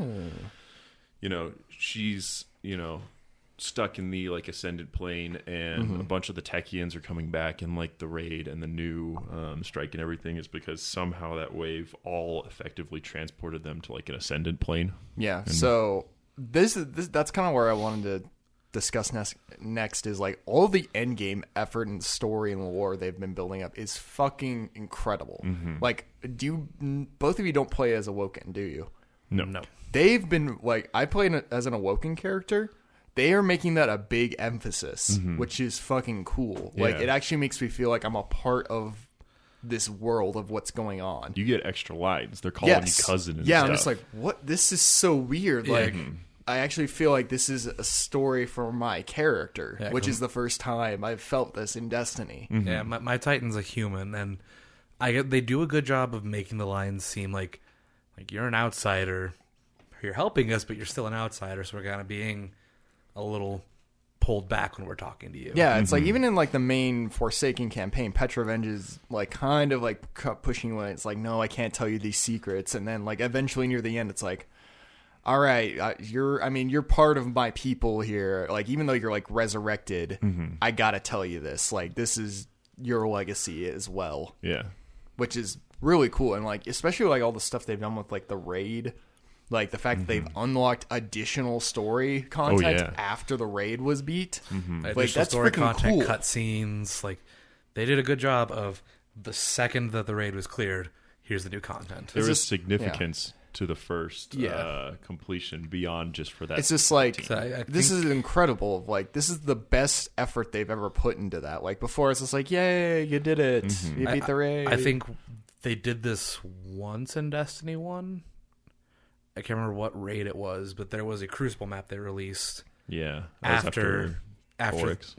she's stuck in the like ascended plane, and a bunch of the Techians are coming back, and like the raid and the new strike and everything is because somehow that wave all effectively transported them to like an ascended plane. Yeah. So this that's kind of where I wanted to discuss next is like all the end game effort and story and lore they've been building up is fucking incredible. Like, both of you don't play as Awoken, do you? No. They've been like, I play as an Awoken character. They are making that a big emphasis, which is fucking cool. Like, Yeah. it actually makes me feel like I'm a part of this world of what's going on. You get extra lines. They're calling you cousin and yeah, stuff. I'm just like, what? This is so weird. Like, I actually feel like this is a story for my character, Yeah, which is the first time I've felt this in Destiny. Yeah, my Titan's a human, and they do a good job of making the lines seem like you're an outsider. You're helping us, but you're still an outsider, so we're kind of being a little pulled back when we're talking to you. Yeah, it's like even in like the main Forsaken campaign, Petrovenge is like kind of like pushing when it's like, no, I can't tell you these secrets, and then like eventually near the end, it's like, all right, you're part of my people here. Like even though you're like resurrected, I gotta tell you this. Like this is your legacy as well, Yeah. which is really cool, and like especially like all the stuff they've done with like the raid. Like the fact that they've unlocked additional story content after the raid was beat. Like, Like that's story freaking content, cool. cutscenes. Like they did a good job of the second that the raid was cleared. Here's the new content. There It's was just- significance to the first Yeah. completion beyond just for that. It's just like So I this think- is incredible. Like this is the best effort they've ever put into that. Like before, it's just like, yay, you did it, you beat the raid. I think they did this once in Destiny 1. I can't remember what raid it was, but there was a Crucible map they released yeah. That was after Oryx.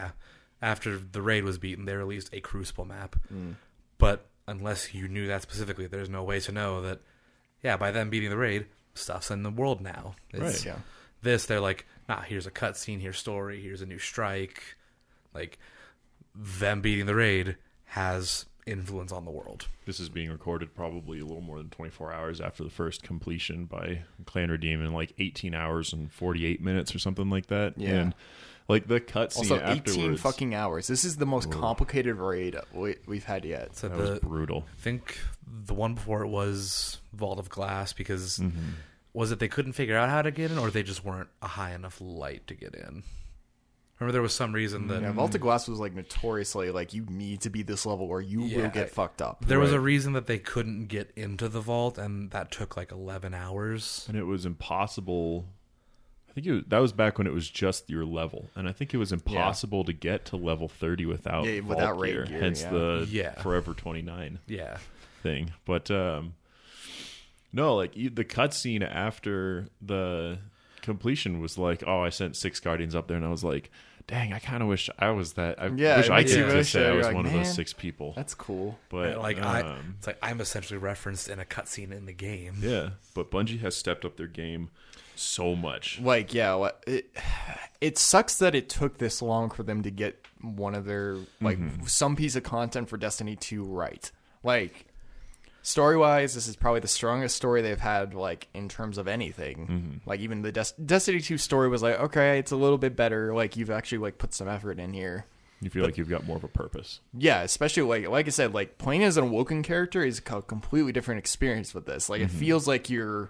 after the raid was beaten. They released a Crucible map, but unless you knew that specifically, there's no way to know that. Yeah, by them beating the raid, stuff's in the world now. Right. Yeah. This, they're like, nah, here's a cutscene, here's story, here's a new strike. Like, them beating the raid has influence on the world. This is being recorded probably a little more than 24 hours after the first completion by Clan Redeem in like 18 hours and 48 minutes or something like that. Yeah. And like the cutscene Also, 18 afterwards. fucking hours. This is the most complicated raid we've had yet. So that was brutal. I think the one before it was Vault of Glass because was it they couldn't figure out how to get in, or they just weren't a high enough light to get in? Remember, there was some reason that Yeah, Vault of Glass was like notoriously like you need to be this level or you will get fucked up. there was Right. a reason that they couldn't get into the vault, and that took like 11 hours. And it was impossible. I think that was back when it was just your level, and I think it was impossible to get to level 30 without without vault raid gear, hence yeah. the Yeah. Forever 29 Yeah, thing. But no, like the cutscene after the completion was like, oh, I sent 6 Guardians up there, and I was like, dang, I kind of wish I was that. I Yeah, wish it I makes you could wish say that I you're was like, one of those man, 6 people. That's cool. But like it's like I'm essentially referenced in a cutscene in the game. yeah, but Bungie has stepped up their game so much. Like, yeah, it sucks that it took this long for them to get one of their, like, some piece of content for Destiny 2 right. Like, story-wise, this is probably the strongest story they've had, like, in terms of anything. Like, even the Destiny 2 story was like, okay, it's a little bit better. Like, you've actually, like, put some effort in here. You feel like you've got more of a purpose. Yeah, especially, like I said, like, playing as an Awoken character is a completely different experience with this. Like, it feels like you're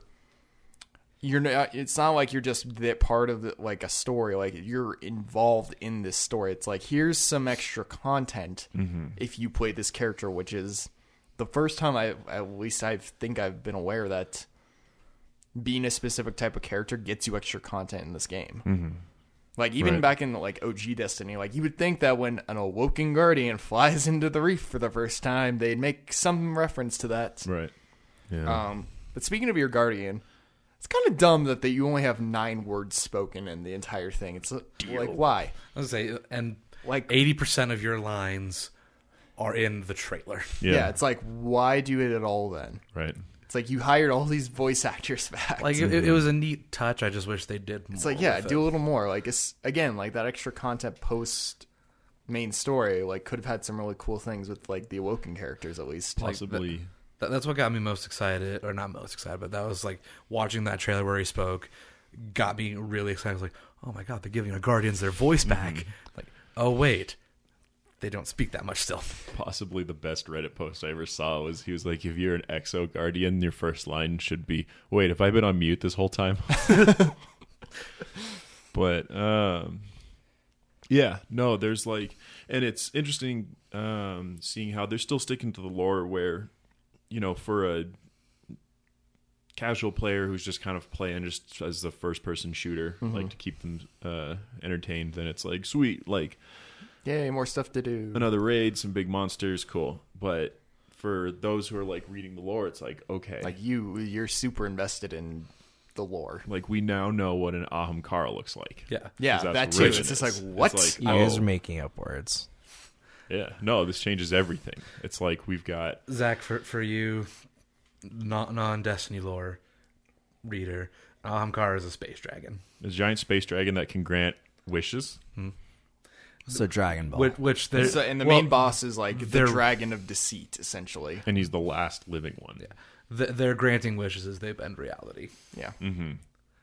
not, it's not like you're just that part of the, like a story. Like you're involved in this story. It's like here's some extra content if you play this character, which is the first time I think I've been aware that being a specific type of character gets you extra content in this game. Like even Right. back in like OG Destiny, like you would think that when an Awoken Guardian flies into the reef for the first time, they'd make some reference to that. Right. Yeah. But speaking of your Guardian, it's kind of dumb that you only have 9 words spoken in the entire thing. It's like, why? I was say, and Like, 80% of your lines are in the trailer. yeah, it's like, why do it at all then? Right. It's like you hired all these voice actors back. Like it was a neat touch. I just wish they did more. it's like, yeah, with do it. a little more. Like, it's again, like that extra content post main story, like could have had some really cool things with like the Awoken characters at least. Possibly. That's what got me most excited, or not most excited, but that was like watching that trailer where he spoke got me really excited. I was like, oh my god, they're giving the Guardians their voice back. Like, oh wait, they don't speak that much still. Possibly the best Reddit post I ever saw was he was like, if you're an Exo Guardian, your first line should be, wait, have I been on mute this whole time? But yeah, no, there's like, and it's interesting seeing how they're still sticking to the lore where, you know, for a casual player who's just kind of playing just as the first person shooter, like to keep them entertained, then it's like, sweet, like Yay, more stuff to do. another raid, some big monsters, cool. But for those who are like reading the lore, it's like, okay, Like you're super invested in the lore. Like, we now know what an Ahamkara looks like. Yeah. Yeah, 'Cause that's that too. Riven It's just is. like, what? It's You like, guys oh, are making up words. yeah. No, this changes everything. It's like we've got Zach, for you, non-Destiny lore reader, Ahamkara is a space dragon. a giant space dragon that can grant wishes. So Dragon Ball. Which they're, So, and the well, main boss is like the they're- dragon of deceit, essentially. And he's the last living one. Yeah. Their granting wishes as they bend reality. Yeah. Mm-hmm.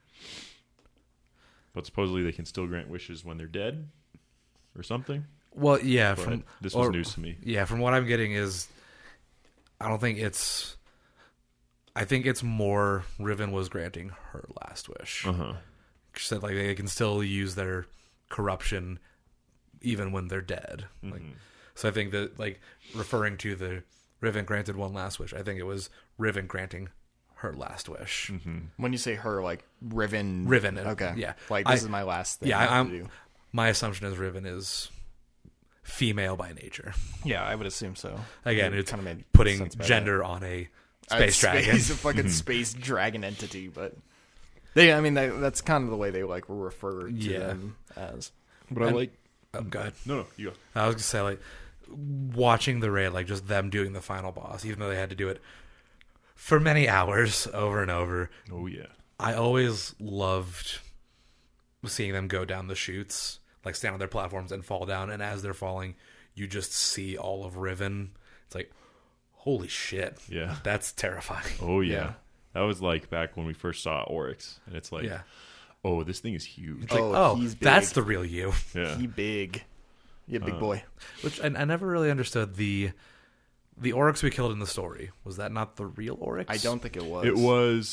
But supposedly they can still grant wishes when they're dead or something. Well, yeah. But this was news to me. Yeah, from what I'm getting is, I don't think it's. I think it's more Riven was granting her last wish. Uh-huh. She said like they can still use their corruption even when they're dead. Like, so I think that like referring to the Riven granted one last wish, I think it was Riven granting her last wish. When you say her, like Riven. Riven, Okay. yeah. Like, this is my last thing. Yeah, I have I'm. to do. My assumption is Riven is female by nature. Yeah, I would assume so. Again, It it's kinda made putting sense by gender on a space dragon. He's a fucking space dragon entity, but I mean, that's kind of the way they like refer to Yeah. them as. But I And- like... Oh, God. No, you go. I was gonna say like watching the raid, like just them doing the final boss, even though they had to do it for many hours over and over. Oh, yeah. I always loved seeing them go down the chutes, like stand on their platforms and fall down, and as they're falling, you just see all of Riven. It's like, holy shit. Yeah. That's terrifying. Oh, yeah. Yeah. That was like back when we first saw Oryx. And it's like, Yeah. oh, this thing is huge. It's like, Oh, oh, he's that's big. the real you. Yeah. He big. Yeah, big boy. Which I never really understood the Oryx we killed in the story. Was that not the real Oryx? I don't think it was. It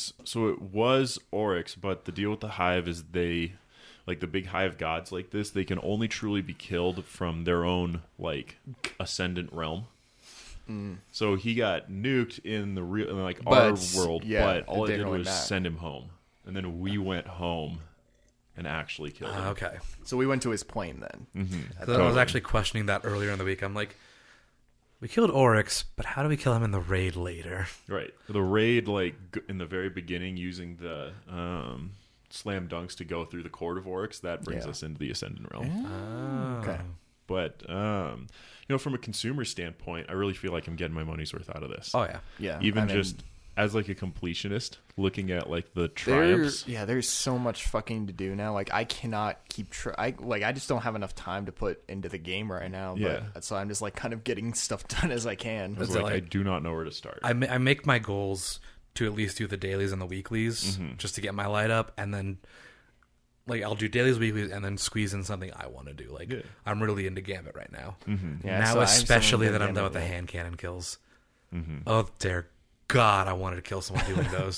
was Oryx, but the deal with the Hive is they, like the big Hive gods like this, they can only truly be killed from their own like ascendant realm. So he got nuked in the real, in like our But, world, yeah, but all it it did didn't really was matter. send him home, and then we went home and actually killed him. Okay. So we went to his plane then. I was actually questioning that earlier in the week. I'm like, we killed Oryx, but how do we kill him in the raid later? Right. The raid, like in the very beginning, using the slam dunks to go through the court of Oryx, that brings Yeah. us into the Ascendant realm. Okay. But from a consumer standpoint, I really feel like I'm getting my money's worth out of this. Oh yeah. Yeah. Even I mean, just as like a completionist, looking at like the there, triumphs. there's so much fucking to do now. Like, I cannot keep I just don't have enough time to put into the game right now. Yeah. But so I'm just like kind of getting stuff done as I can. It's So, like, I like, do not know where to start. I make my goals to at least do the dailies and the weeklies Mm-hmm. just to get my light up, and then like I'll do dailies, weeklies, and then squeeze in something I want to do. Like Yeah. I'm really into Gambit right now. Yeah, Now so I'm especially still that in I'm done with the Gambit. hand cannon kills. Oh dear God, I wanted to kill someone doing those.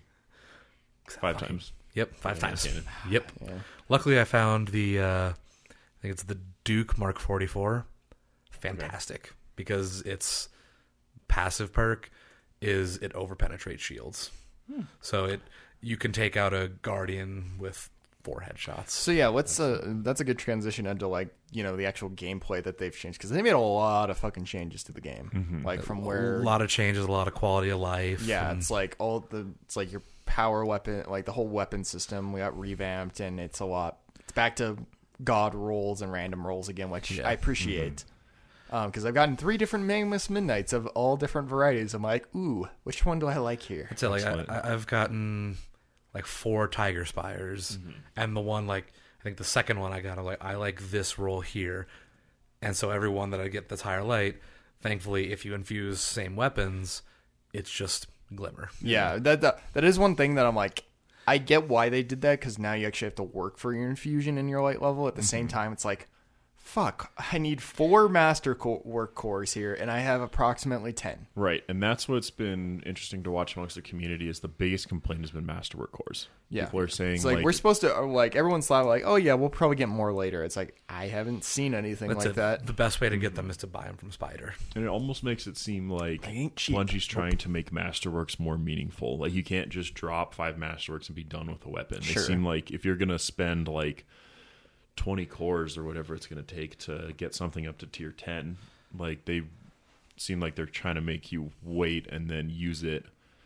5 times. Yep, 5 Hand times. cannon. Yep. Yeah. Luckily, I found the I think it's the Duke Mark 44. Fantastic because its passive perk is it overpenetrates shields, so you can take out a guardian with 4 headshots. So yeah, that's a good transition into like the actual gameplay that they've changed, because they made a lot of fucking changes to the game, like from where A lot of changes, a lot of quality of life. yeah, and- it's like it's like your power weapon, like the whole weapon system we got revamped, and it's back to god rolls and random rolls again, which Yeah. I appreciate. Because I've gotten 3 different Magnus Midnights of all different varieties. I'm like, ooh, which one do I like here? I'd say like Excellent. I've gotten like 4 Tiger Spires, and the one like I think the second one I got, I like this roll here, and so every one that I get that's higher light, thankfully, if you infuse same weapons, it's just glimmer. Yeah, that is one thing that I'm like, I get why they did that, because now you actually have to work for your infusion in your light level. At the same time, it's like, fuck, I need 4 work cores here, and I have approximately 10. Right, and that's what's been interesting to watch amongst the community is the biggest complaint has been masterwork cores. Yeah. People are saying It's like, we're supposed to, like, everyone's thought like, oh yeah, we'll probably get more later. It's like, I haven't seen anything That's like it. that. The best way to get them is to buy them from Spider. and it almost makes it seem like They ain't cheap. Bungie's trying to make masterworks more meaningful. Like you can't just drop 5 masterworks and be done with a weapon. Sure. They seem like if you're gonna spend like 20 cores or whatever it's gonna take to get something up to tier 10, like they seem like they're trying to make you wait and then use it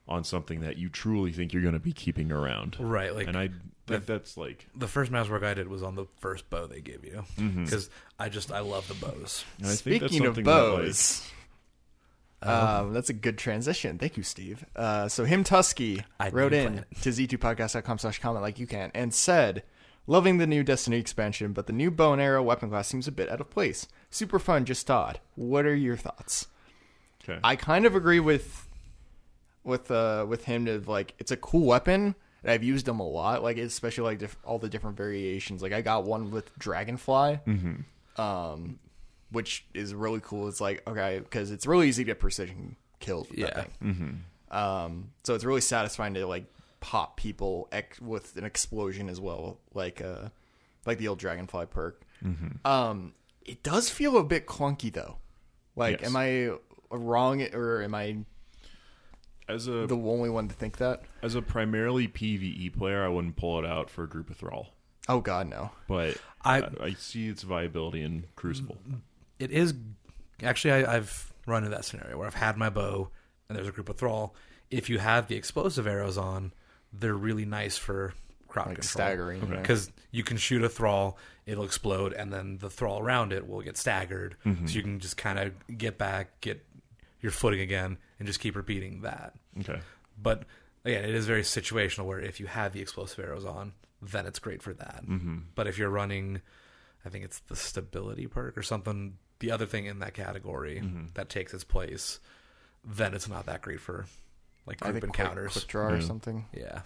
on something that you truly think you're going to be keeping around. Right, like, And I think that's like, the first mouse work I did was on the first bow they gave you, because I love the bows. and I think that's Speaking of something bows, that's a good transition. Thank you, Steve. So Him Tusky I wrote didn't in plan to z2podcast.com/comment like you can and said, loving the new Destiny expansion, but the new bow and arrow weapon class seems a bit out of place. Super fun, just odd. What are your thoughts? okay. I kind of agree with him to like it's a cool weapon and I've used them a lot, like especially like all the different variations. Like I got one with Dragonfly, which is really cool. It's like okay because it's really easy to get precision kills with that thing. So it's really satisfying to like pop people with an explosion as well, like the old Dragonfly perk. It does feel a bit clunky though. Like, Yes. am I wrong or am I As a the only one to think that? as a primarily PvE player, I wouldn't pull it out for a group of Thrall, Oh God, no. but I see its viability in Crucible. It is actually I've run into that scenario where I've had my bow and there's a group of Thrall. If you have the explosive arrows on, they're really nice for crowd Like control. staggering. yeah. Because you can shoot a Thrall, it'll explode, and then the Thrall around it will get staggered. So you can just kind of get back, get your footing again, and just keep repeating that. Okay. But again, it is very situational where if you have the explosive arrows on, then it's great for that. But if you're running, I think it's the stability perk or something, the other thing in that category that takes its place, then it's not that great for like I group think encounters. quick draw or something. Yeah.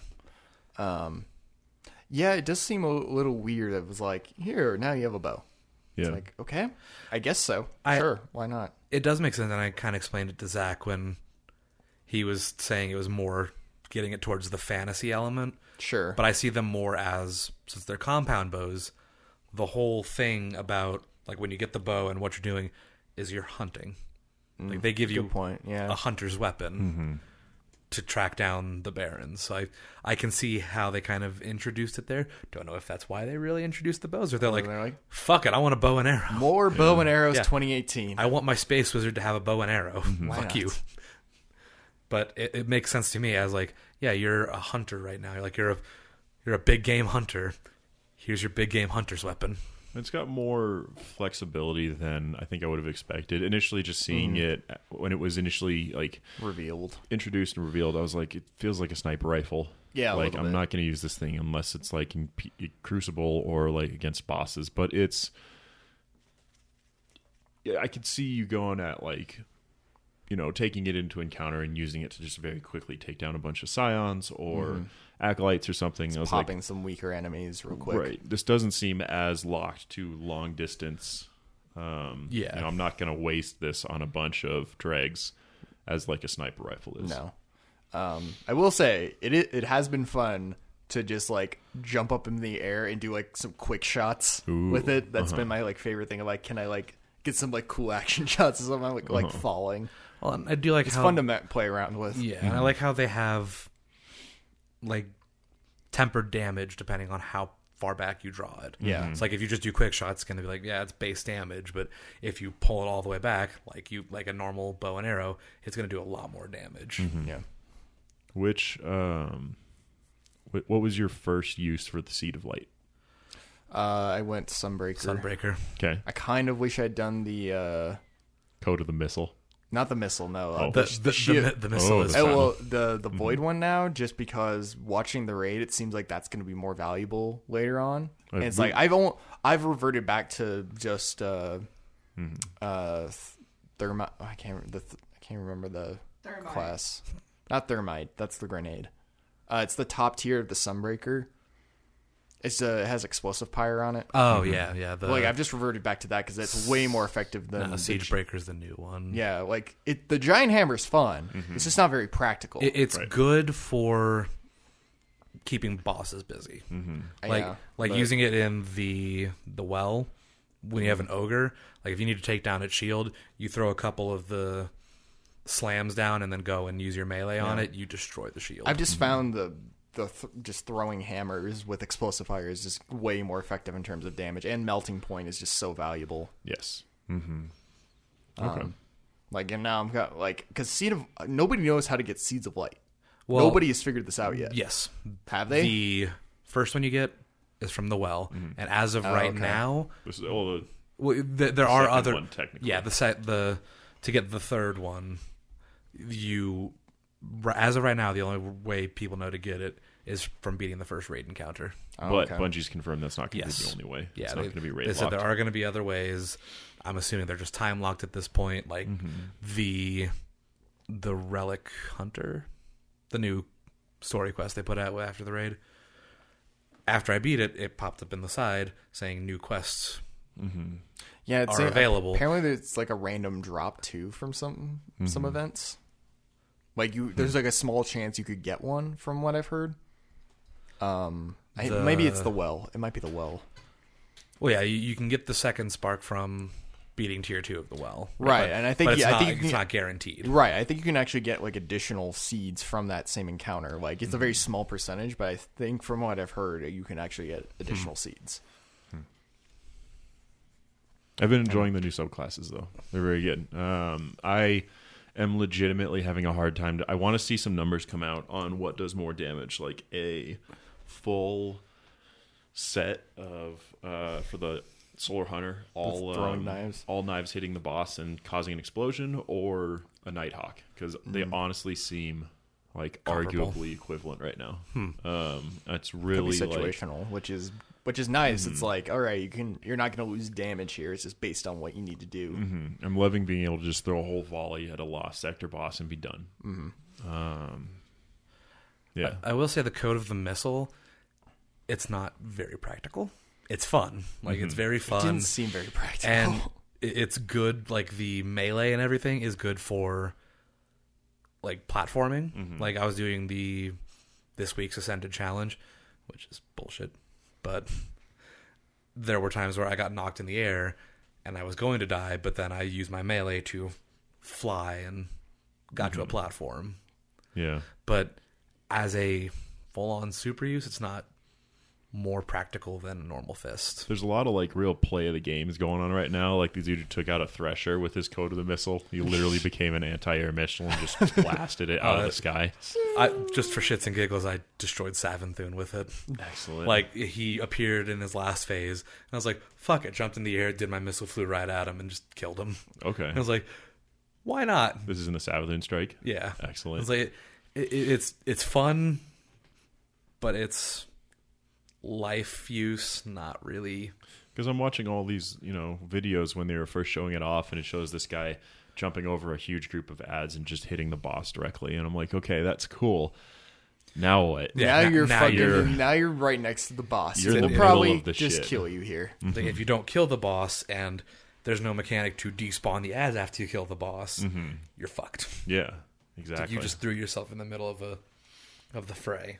Yeah, it does seem a little weird. It was like, here, now you have a bow. Yeah. It's like, okay, I guess so. I- Sure, why not? It does make sense, and I kind of explained it to Zach when he was saying it was more getting it towards the fantasy element. Sure. But I see them more as, since they're compound bows, the whole thing about like when you get the bow and what you're doing is you're hunting. Like they give you Good point. Yeah. a hunter's weapon to track down the barons. So I can see how they kind of introduced it there. Don't know if that's why they really introduced the bows, or they're like, fuck it, I want a bow and arrow. More bow and arrows Yeah. 2018. I want my space wizard to have a bow and arrow. Why Fuck not? you. But it makes sense to me as like, yeah, you're a hunter right now. You're like you're a big game hunter. Here's your big game hunter's weapon. It's got more flexibility than I think I would have expected. Initially, just seeing it when it was initially like Revealed. introduced and revealed, I was like, it feels like a sniper rifle. Yeah, a like little I'm bit. not going to use this thing unless it's like in Crucible or like against bosses. But it's, yeah, I could see you going at like, you know, taking it into encounter and using it to just very quickly take down a bunch of scions or acolytes or something. I was like, Popping some weaker enemies real quick. right. This doesn't seem as locked to long distance. Yeah. You know, I'm not going to waste this on a bunch of dregs as like a sniper rifle is. No. I will say it has been fun to just like jump up in the air and do like some quick shots with it. That's been my like favorite thing. Like, can I like get some like cool action shots as I'm like falling? Well, and I do like It's how fun to play around with. yeah, and I like how they have like tempered damage depending on how far back you draw it. Yeah. It's like if you just do quick shots, it's gonna be like, yeah, it's base damage. But if you pull it all the way back, like a normal bow and arrow, it's gonna do a lot more damage. Yeah. Which, what was your first use for the Seed of Light? I went Sunbreaker. Sunbreaker. Okay. I kind of wish I'd done the Code of the Missile. not the missile, no. Oh. The missile Oh, is the Oh, fun. well, the void one now, just because watching the raid, it seems like that's going to be more valuable later on. And it's like I've reverted back to just thermite. I can't remember the class. Not thermite. That's the grenade. It's the top tier of the Sunbreaker. It has explosive pyre on it. Oh yeah. Like I've just reverted back to that because it's way more effective than the Siege Breaker's the new one. Yeah, like the giant hammer's fun. It's just not very practical. It's Right. good for keeping bosses busy. Like Yeah, like but- using it in the well when you have an ogre. Like if you need to take down its shield, you throw a couple of the slams down and then go and use your melee on it. You destroy the shield. I've just found just throwing hammers with explosive fire is just way more effective in terms of damage, and melting point is just so valuable. Yes. Like, and now I'm got like because nobody knows how to get Seeds of Light. Well, Nobody has figured this out yet. Yes. Have they? The first one you get is from the well, and as of right okay. now, This is all the there are second other one, technically. Yeah, to get the third one, as of right now, the only way people know to get it is from beating the first raid encounter. but Bungie's confirmed that's not going to Yes. be the only way. Yeah, it's not going to be They raid said locked. there are going to be other ways. I'm assuming they're just time locked at this point. Like the Relic Hunter, the new story quest they put out after the raid. After I beat it, it popped up in the side saying new quests Yeah, it's are available. Apparently, it's like a random drop too from some events. Like there's like a small chance you could get one from what I've heard. Maybe it's the well. It might be the well. Well, yeah, you can get the second spark from beating tier 2 of the well, Right, But, and I think but it's I not, think you it's can, not guaranteed. right. I think you can actually get like additional seeds from that same encounter. Like it's a very small percentage, but I think from what I've heard, you can actually get additional seeds. I've been enjoying the new subclasses though; they're very good. I am legitimately having a hard time. I want to see some numbers come out on what does more damage, like a full set of for the Solar Hunter, all throwing knives, all knives hitting the boss and causing an explosion, or a Nighthawk, because they honestly seem like Comparable. arguably equivalent right now. It's could really be like situational, which is nice. It's like, all right, you're not going to lose damage here. It's just based on what you need to do. I'm loving being able to just throw a whole volley at a lost sector boss and be done. Yeah. I will say the code of the missile, it's not very practical. It's fun. Like, it's very It fun. didn't seem very practical. And it's good. Like, the melee and everything is good for, like, platforming. Like, I was doing this week's Ascended Challenge, which is bullshit. But there were times where I got knocked in the air and I was going to die, but then I used my melee to fly and got to a platform. Yeah. But as a full-on super use, it's not more practical than a normal fist. There's a lot of like real play of the games going on right now. Like the dude who took out a Thresher with his code of the missile. He literally became an anti-air missile and just blasted it out of the sky. Just for shits and giggles, I destroyed Savanthune with it. Excellent. Like, he appeared in his last phase, and I was like, fuck it, jumped in the air, did my missile, flew right at him, and just killed him. Okay. And I was like, why not? This is in the Savathun strike. Yeah. Excellent. It's like, it's fun, but it's life use, not really. Because I'm watching all these, videos when they were first showing it off, and it shows this guy jumping over a huge group of ads and just hitting the boss directly, and I'm like, okay, that's cool. Now what? Yeah. Now you're right next to the boss. You're in He'll the middle probably of the just shit. kill you here. Like, if you don't kill the boss and there's no mechanic to despawn the ads after you kill the boss, you're fucked. Yeah, exactly. You just threw yourself in the middle of the fray.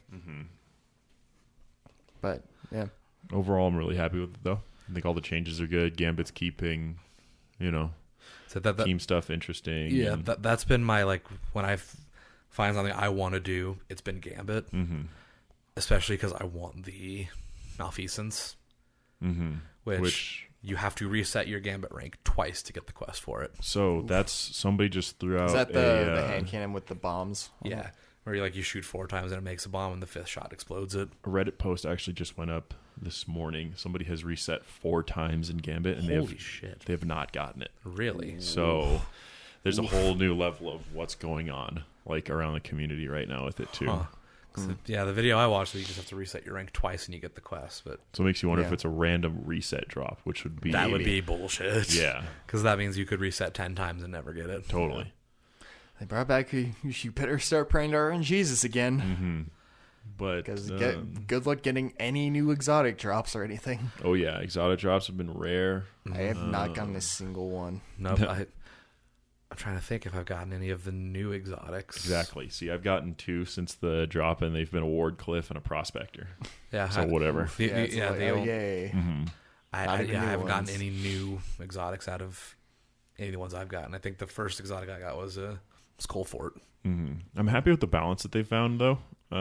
But yeah, Overall, I'm really happy with it, though. I think all the changes are good. Gambit's keeping, So that team stuff interesting. yeah, and- that's been my, like, when I find something I want to do, it's been Gambit. Especially because I want the Malfeasance, which you have to reset your Gambit rank twice to get the quest for it. So that's somebody just threw out is that the hand cannon with the bombs? Yeah, where you shoot 4 times and it makes a bomb, and the 5th shot explodes it. a Reddit post actually just went up this morning. Somebody has reset 4 times in Gambit, and Holy shit! they have not gotten it. Really? So there's a whole new level of what's going on, like around the community right now with it too. Huh. Yeah, the video I watched, you just have to reset your rank twice and you get the quest, but So it makes you wonder if Yeah. it's a random reset drop, which would be that would be bullshit. yeah, Because that means you could reset 10 times and never get it. totally. They brought back. You better start praying to our Jesus again, But because good luck getting any new exotic drops or anything. oh yeah, exotic drops have been rare. I have not gotten a single one. Nope. I'm trying to think if I've gotten any of the new exotics. Exactly. See, I've gotten 2 since the drop, and they've been a Ward Cliff and a Prospector. Yeah. So whatever. The, Yeah, it's like, the oh, old, yay! I Not even new haven't gotten ones. any new exotics out of any of the ones I've gotten. I think the first exotic I got was Skull Fort. I'm happy with the balance that they found, though.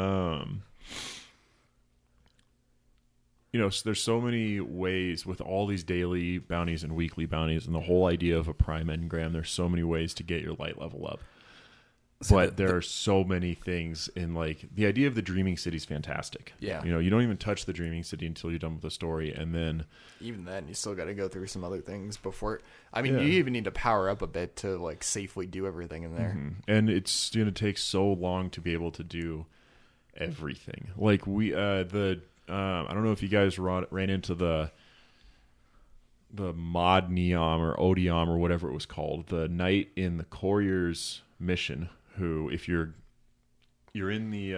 So there's so many ways with all these daily bounties and weekly bounties, and the whole idea of a prime engram. There's so many ways to get your light level up. But there are so many things in, like, the idea of the Dreaming City is fantastic. Yeah. You know, you don't even touch the Dreaming City until you're done with the story, and then Even then, you still got to go through some other things before. I mean, Yeah. you even need to power up a bit to like safely do everything in there. and it's going to take so long to be able to do everything. Like we I don't know if you guys ran into the Mod Neom or Odium or whatever it was called, the knight in the Courier's mission, who, if you're in the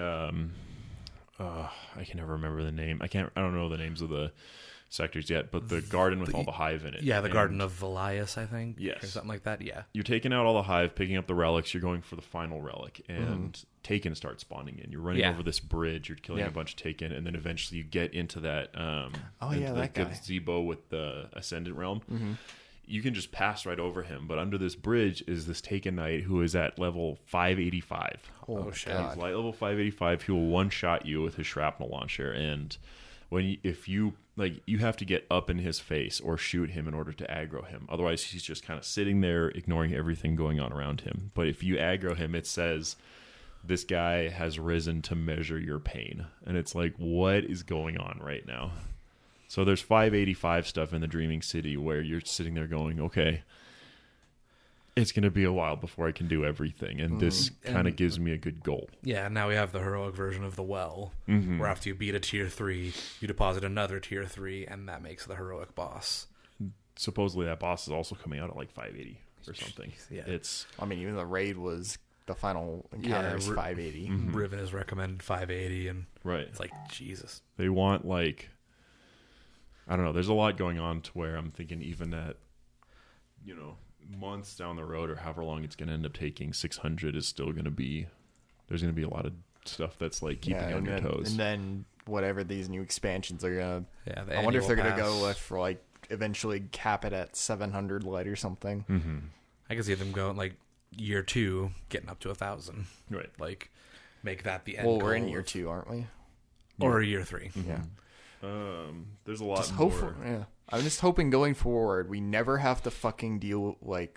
I can never remember the name. I don't know the names of the sectors yet, but the garden with all the hive in it. Yeah, the And Garden of Velias, I think. Yes. Or something like that, yeah. you're taking out all the hive, picking up the relics, you're going for the final relic, and Taken starts spawning in. You're running Yeah. over this bridge, you're killing Yeah. a bunch of Taken, and then eventually you get into that yeah, into that guy. gazebo with the Ascendant Realm. You can just pass right over him, but under this bridge is this Taken Knight who is at level 585. Oh, He's shit. light level 585. He will one-shot you with his shrapnel launcher, and if you have to get up in his face or shoot him in order to aggro him. Otherwise, he's just kind of sitting there ignoring everything going on around him. But if you aggro him, it says, this guy has risen to measure your pain. And it's like, what is going on right now? So there's 585 stuff in the Dreaming City where you're sitting there going, okay, it's going to be a while before I can do everything. And this kind of gives me a good goal. Yeah, now we have the heroic version of the well, where after you beat a tier 3, you deposit another tier 3, and that makes the heroic boss. Supposedly that boss is also coming out at like 580 or something. Yeah. It's I mean, even the raid was the final encounter is 580. Riven is recommended 580, and right. it's like, Jesus. They want, like, I don't know, there's a lot going on to where I'm thinking even at, you know, months down the road or however long it's going to end up taking, 600 is still going to be, there's going to be a lot of stuff that's like keeping you on your toes. And then whatever these new expansions are gonna. Yeah, I wonder if they're gonna go with for like eventually cap it at 700 light or something. I can see them going like year 2, getting up to 1,000. Right. Like, make that the end. Well, we're in goal year of- 2, aren't we? or year 3. Yeah. There's a lot Just more. hope. Yeah. I'm just hoping going forward we never have to fucking deal like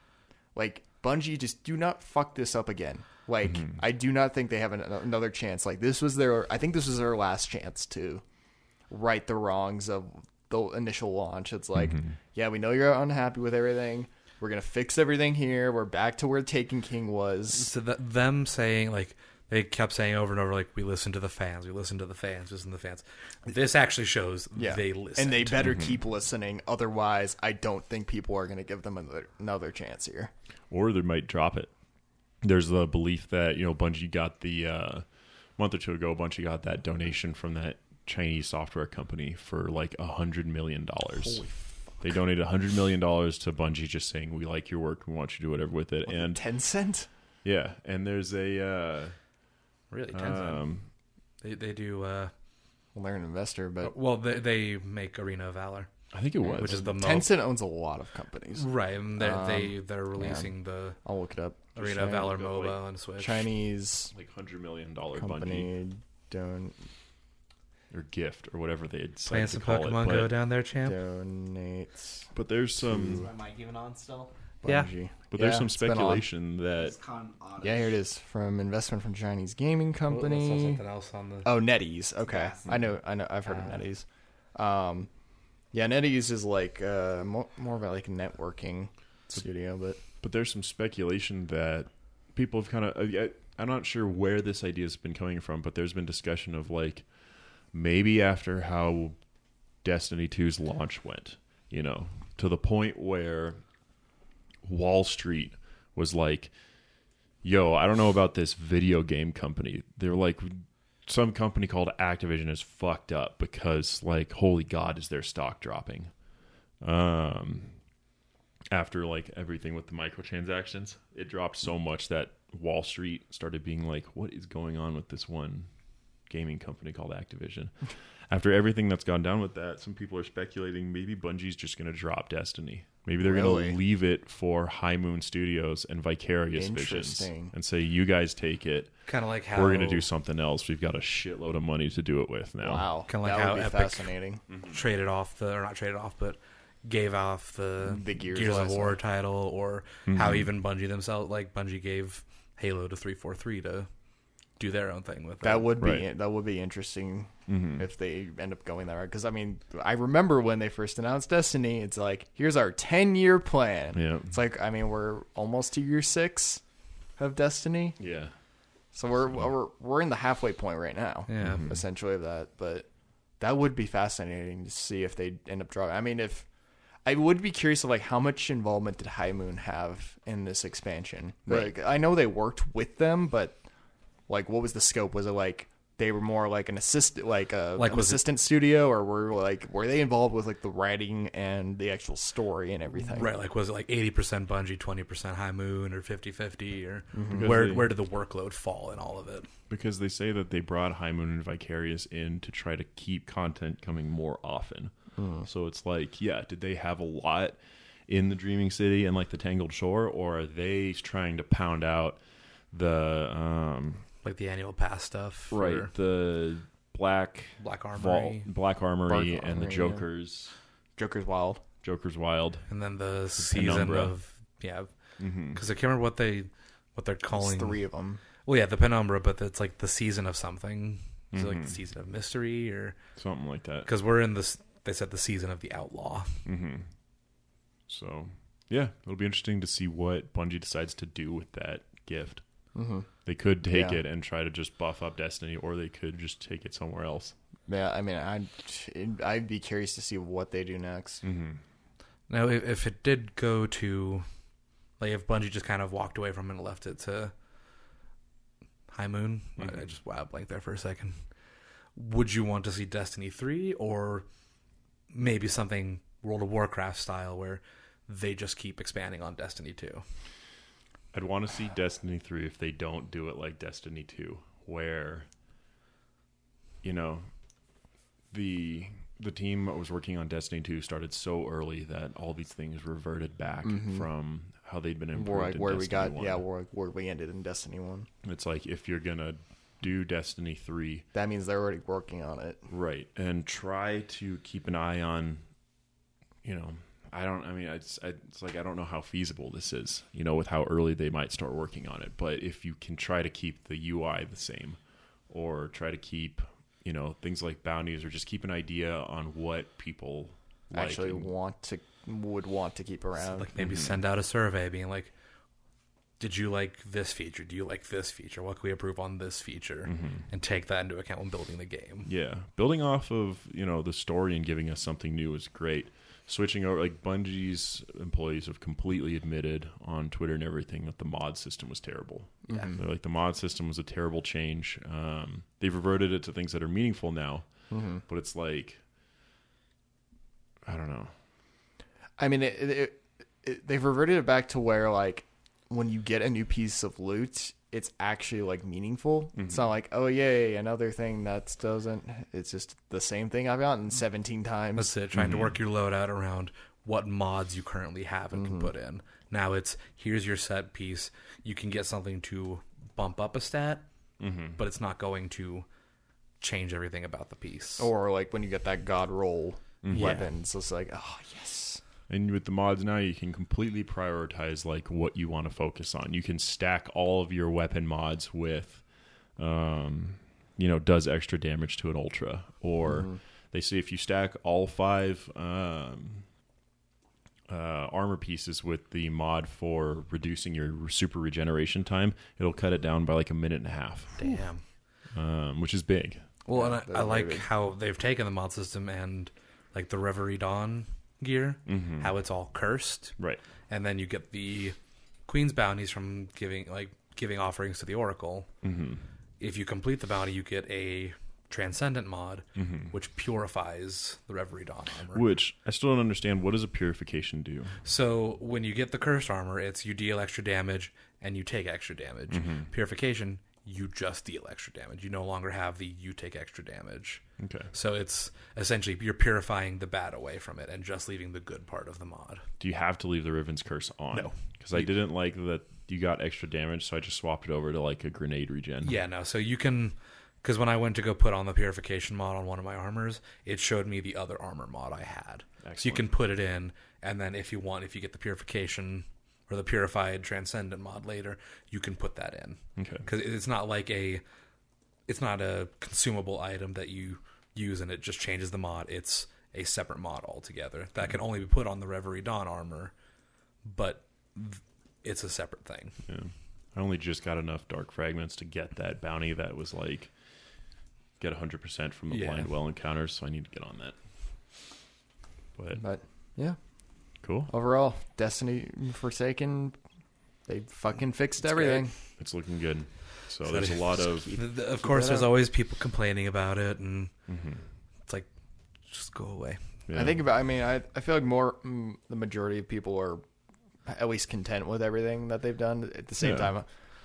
Bungie, just do not fuck this up again. Like I do not think they have another chance. Like this was I think this was their last chance to right the wrongs of the initial launch. It's like, yeah, we know you're unhappy with everything. We're gonna fix everything here. We're back to where Taken King was. So them saying, like, they kept saying over and over, like, we listen to the fans, we listen to the fans, listen to the fans. This actually shows they listen. And they better keep listening. Otherwise, I don't think people are going to give them another chance here. Or they might drop it. There's the belief that, you know, Bungie got the month or two ago, Bungie got that donation from that Chinese software company for like $100 million. Holy They donated $100 million to Bungie, just saying, we like your work, we want you to do whatever with it. And Tencent? yeah, and there's a Really, Tencent. They do. Well, they're an investor, but Well, they make Arena of Valor, I think it was, which is the Tencent owns a lot of companies. right. And they're releasing the I'll look it up. Arena of Valor go, MOBA like, on Switch. Chinese like $100 million Bungie company don't or gift or whatever they had Playing decided some to call Pokemon it. Go down there, champ. donates But there's some, Am I even on still? Yeah. Bungie. but there's Yeah, some it's been on. speculation that Yeah, here it is. From investment from Chinese gaming I saw company. something else on the. Oh, NetEase. Okay, Yes. I know. I've heard of NetEase. Yeah, NetEase is like more of a like networking studio, but there's some speculation that people have kind of, I'm not sure where this idea has been coming from, but there's been discussion of like maybe after how Destiny 2's launch went, you know, to the point where Wall Street was like, yo, I don't know about this video game company. They're like, some company called Activision is fucked up because, like, holy God, is their stock dropping? After, like, everything with the microtransactions, it dropped so much that Wall Street started being like, what is going on with this one gaming company called Activision? After everything that's gone down with that, some people are speculating maybe Bungie's just going to drop Destiny. Maybe they're going Really? to leave it for High Moon Studios and Vicarious Visions Interesting. and say, you guys take it. Kind of like how We're going to do something else. We've got a shitload of money to do it with now. wow, Kinda like that how would be Epic- fascinating. traded off the, or not traded off, but gave off the The Gears of license. War title, or how even Bungie themselves, like Bungie gave Halo to 343 to do their own thing with That it. would be Right. that would be interesting Mhm. if they end up going that route. Because I mean, I remember when they first announced Destiny, it's like, here's our 10-year plan. Yeah. It's like, I mean, we're almost to year 6 of Destiny, Yeah. so we're in the halfway point right now. Yeah. Essentially of that, but that would be fascinating to see if they end up drawing. I mean, if I would be curious of like how much involvement did High Moon have in this expansion? Right. Like, I know they worked with them, but like, what was the scope? Was it like they were more like an assistant, like an assistant studio, or were they involved with like the writing and the actual story and everything? Right, like was it like 80% Bungie, 20% High Moon, or 50-50, or Because where did the workload fall in all of it? Because they say that they brought High Moon and Vicarious in to try to keep content coming more often. So it's like, yeah, did they have a lot in the Dreaming City and like the Tangled Shore, or are they trying to pound out the Like the annual pass stuff, for right the Black Black Vault, Armory, Black Armory, Black and the Armory, yeah. Joker's Joker's Wild. Joker's Wild. and then the season Penumbra. of because I can't remember what they're There's calling 3 of them. Well, yeah, the Penumbra, but it's like the season of something. Is it like the season of mystery, or Something like that. because we're in this? They said the season of the outlaw. So, yeah, it'll be interesting to see what Bungie decides to do with that gift. They could take Yeah. it and try to just buff up Destiny, or they could just take it somewhere else. Yeah, I mean, I'd be curious to see what they do next. Now, if it did go to, like, if Bungie just kind of walked away from it and left it to High Moon, I just blanked there for a second. Would you want to see Destiny 3, or maybe something World of Warcraft style where they just keep expanding on Destiny 2? I'd want to see Destiny 3 if they don't do it like Destiny 2, where, you know, the team that was working on Destiny 2 started so early that all these things reverted back from how they'd been improved. More like in where we Destiny got, 1. yeah, where we ended in Destiny 1. It's like, if you're gonna do Destiny 3, That means they're already working on it. right, and try to keep an eye on, you know, it's like, I don't know how feasible this is, you know, with how early they might start working on it. But if you can try to keep the UI the same, or try to keep, you know, things like bounties, or just keep an idea on what people like Actually, and- would want to keep around. Like maybe send out a survey being like, did you like this feature? Do you like this feature? What can we improve on this feature? And take that into account when building the game. Yeah, building off of, you know, the story and giving us something new is great. Switching over, like, Bungie's employees have completely admitted on Twitter and everything that the mod system was terrible. Yeah. They're like, the mod system was a terrible change. They've reverted it to things that are meaningful now, but it's like, I don't know. I mean, they've reverted it back to where, like, when you get a new piece of loot, it's actually, like, meaningful. It's not like, oh, yay, another thing that doesn't. It's just the same thing I've gotten 17 times. That's it. Trying to work your loadout around what mods you currently have and can put in. Now it's, here's your set piece. You can get something to bump up a stat, but it's not going to change everything about the piece. Or, like, when you get that God roll weapon, so it's like, oh, yes. And with the mods now, you can completely prioritize, like, what you want to focus on. You can stack all of your weapon mods with, you know, does extra damage to an ultra. Or they say if you stack all 5 armor pieces with the mod for reducing your super regeneration time, it'll cut it down by like 1.5 minutes. Damn. Which is big. Well, and I very like big. how they've taken the mod system and, like, the Reverie Dawn gear, how it's all cursed. Right. And then you get the Queen's bounties from giving offerings to the Oracle. If you complete the bounty, you get a Transcendent mod, which purifies the Reverie Dawn armor. Which I still don't understand. What does a purification do? So when you get the cursed armor, it's you deal extra damage and you take extra damage. Purification, you just deal extra damage. You no longer have the you take extra damage. Okay. So it's essentially you're purifying the bad away from it and just leaving the good part of the mod. Do you have to leave the Riven's Curse on? No. Because I didn't like that you got extra damage, so I just swapped it over to like a grenade regen. Yeah, no. So you can, because when I went to go put on the purification mod on one of my armors, it showed me the other armor mod I had. So you Excellent. can put it in, and then if you get the purification or the purified transcendent mod later, you can put that in. Okay. Because it's not like it's not a consumable item that you use and it just changes the mod. It's a separate mod altogether that can only be put on the Reverie Dawn armor, but it's a separate thing. Yeah. I only just got enough dark fragments to get that bounty that was like get 100% from the blind well encounters, so I need to get on that. But yeah, cool. Overall, Destiny Forsaken, they fucking fixed everything. It's looking good. So there's a lot of... Of course, there's always people complaining about it, and it's like, just go away. Yeah. I feel like the majority of people are at least content with everything that they've done. At the same time,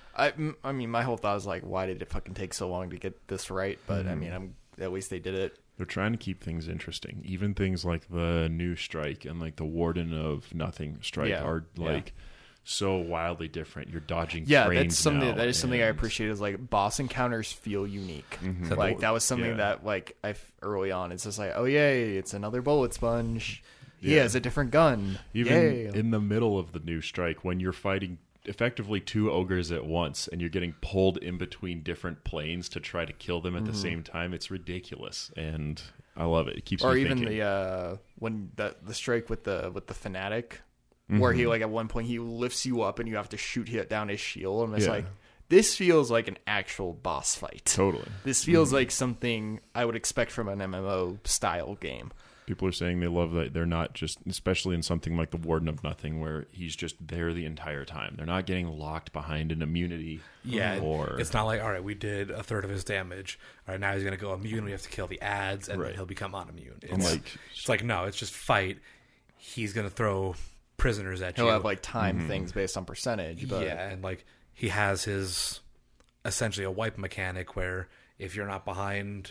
I mean, my whole thought is like, why did it fucking take so long to get this right? But I mean, at least they did it. They're trying to keep things interesting. Even things like the new strike and like the Warden of Nothing strike are like so wildly different. You're dodging frames that is something I appreciate is like boss encounters feel unique. Mm-hmm. Like that was something that like early on, it's just like, oh yay, it's another bullet sponge. He has a different gun. Even in the middle of the new strike, when you're fighting effectively two ogres at once and you're getting pulled in between different planes to try to kill them at the same time, it's ridiculous, and I love it. It keeps me thinking. The when the strike with the fanatic, where he like at one point he lifts you up and you have to shoot down his shield, and it's like, this feels like an actual boss fight. Totally. This feels like something I would expect from an MMO style game. People are saying they love that they're not just, especially in something like the Warden of Nothing, where he's just there the entire time. They're not getting locked behind an immunity. Yeah, or it's not like, all right, we did a third of his damage. All right, now he's going to go immune. We have to kill the ads, and then he'll become unimmune. It's like, no, it's just fight. He's going to throw prisoners at you. He'll have like time things based on percentage. But yeah, and like he has his essentially a wipe mechanic where if you're not behind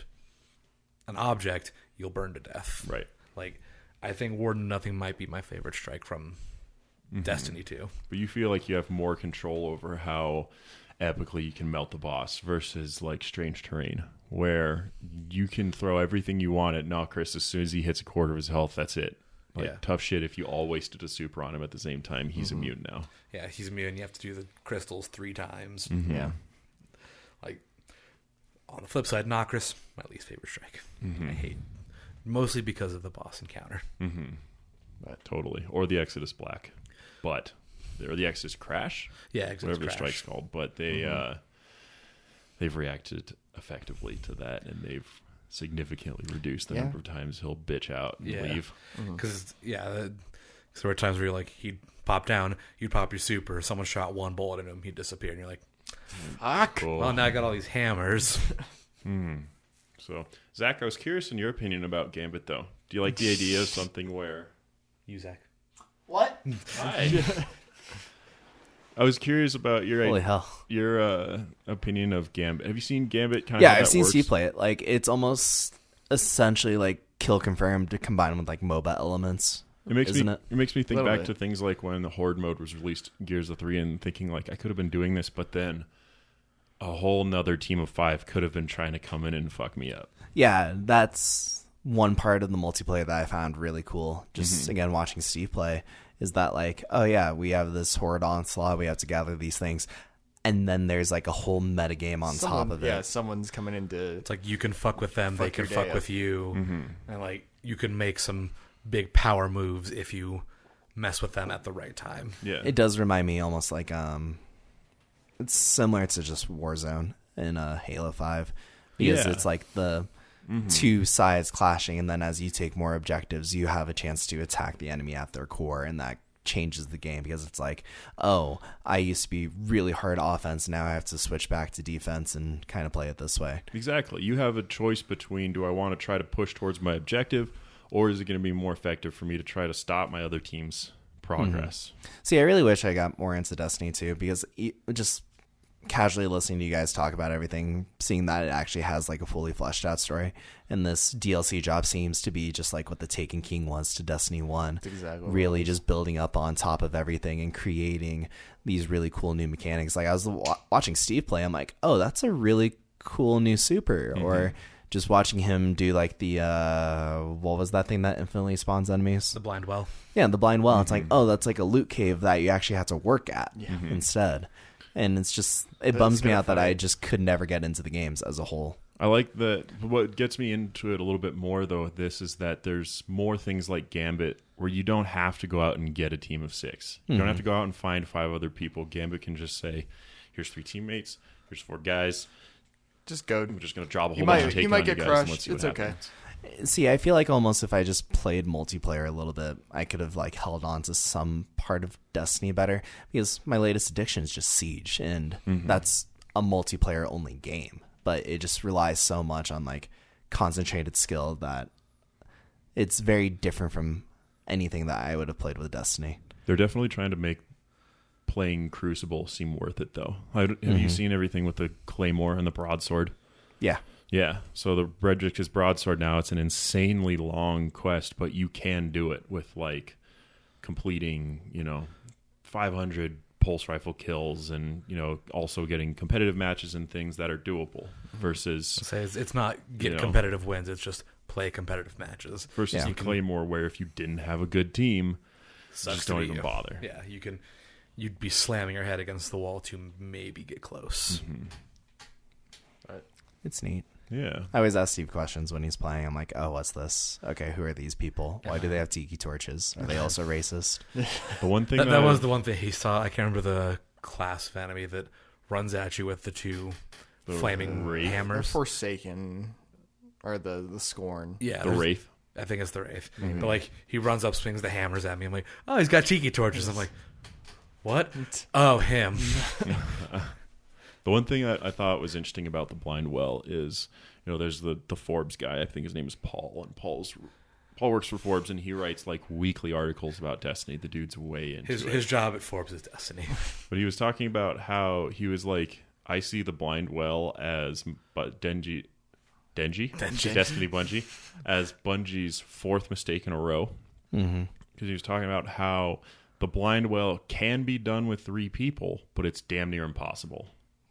an object, you'll burn to death. Right. Like, I think Warden Nothing might be my favorite strike from Destiny 2. But you feel like you have more control over how epically you can melt the boss versus like Strange Terrain, where you can throw everything you want at Nokris. As soon as he hits a quarter of his health, that's it. Like, tough shit. If you all wasted a super on him at the same time, he's immune now. Yeah, he's immune. You have to do the crystals 3 times. Yeah. Like, on the flip side, Nokris, my least favorite strike. I hate, mostly because of the boss encounter. But totally. Or the Exodus Black. Or the Exodus Crash. Yeah, Exodus whatever Crash. the strike's called. But they've reacted effectively to that, and they've significantly reduced the number of times he'll bitch out and leave. Because, there were times where you're like, he'd pop down, you'd pop your super, someone shot one bullet at him, he'd disappear, and you're like, fuck. Cool. Well, now I got all these hammers. So, Zach, I was curious in your opinion about Gambit, though. Do you like the idea of something where... You, Zach. What? Hi. I was curious about your Holy hell. Your opinion of Gambit. Have you seen Gambit? I've seen Steve play it. Like, it's almost essentially like Kill Confirmed to combine with like MOBA elements. It makes me think back bit. to things like when the Horde mode was released, Gears of 3, and thinking like I could have been doing this, but then a whole nother team of 5 could have been trying to come in and fuck me up. Yeah, that's one part of the multiplayer that I found really cool. Just again watching Steve play is that like, oh yeah, we have this Horde onslaught, we have to gather these things, and then there's like a whole metagame on top of it. Yeah, someone's coming into. It's like you can fuck with them, they can your day fuck with you, and like you can make some big power moves if you mess with them at the right time. Yeah, It does remind me almost like it's similar to just Warzone in Halo 5 because it's like the two sides clashing, and then as you take more objectives, you have a chance to attack the enemy at their core, and that changes the game because it's like, oh, I used to be really hard offense, now I have to switch back to defense and kind of play it this way. Exactly. You have a choice between, do I want to try to push towards my objective, or is it going to be more effective for me to try to stop my other team's progress? See, I really wish I got more into Destiny 2 because just casually listening to you guys talk about everything, seeing that it actually has like a fully fleshed out story, and this DLC job seems to be just like what the Taken King was to Destiny 1. That's exactly really just building up on top of everything and creating these really cool new mechanics. Like I was watching Steve play, I'm like, oh, that's a really cool new super, or just watching him do like the what was that thing that infinitely spawns enemies? The blind well. Yeah, the blind well. It's like, oh, that's like a loot cave that you actually have to work at instead. And it's just, it bums me out that I just could never get into the games as a whole. I like that. What gets me into it a little bit more, though, with this is that there's more things like Gambit where you don't have to go out and get a team of 6. You don't have to go out and find 5 other people. Gambit can just say, here's 3 teammates, here's 4 guys. Just go. We're just going to drop a whole bunch of take you might on get you guys and crushed. let's see what It's okay. happens. See, I feel like almost if I just played multiplayer a little bit, I could have like held on to some part of Destiny better, because my latest addiction is just Siege, and that's a multiplayer only game, but it just relies so much on like concentrated skill that it's very different from anything that I would have played with Destiny. They're definitely trying to make playing Crucible seem worth it, though. Have you seen everything with the Claymore and the Broadsword? Yeah. Yeah, so the Redrix's Broadsword now, it's an insanely long quest, but you can do it with, like, completing, 500 pulse rifle kills and, also getting competitive matches and things that are doable versus... So it's not get competitive wins, it's just play competitive matches. Versus the Claymore, where if you didn't have a good team, just don't even bother. Yeah, you'd be slamming your head against the wall to maybe get close. It's neat. Yeah. I always ask Steve questions when he's playing. I'm like, oh, what's this? Okay, who are these people? Why do they have tiki torches? Are they also racist? The one thing that was the one thing he saw. I can't remember the class of enemy that runs at you with the 2 flaming The hammers. Forsaken, or the Scorn. Yeah, the Wraith. I think it's the Wraith. But like he runs up, swings the hammers at me. I'm like, oh, he's got tiki torches. I'm like, what? Oh, him. The one thing I thought was interesting about the Blind Well is, there's the Forbes guy. I think his name is Paul, and Paul works for Forbes, and he writes like weekly articles about Destiny. The dude's way into it. His job at Forbes is Destiny. But he was talking about how he was like, I see the Blind Well as Destiny Bungie as Bungie's 4th mistake in a row. Because he was talking about how the Blind Well can be done with 3 people, but it's damn near impossible.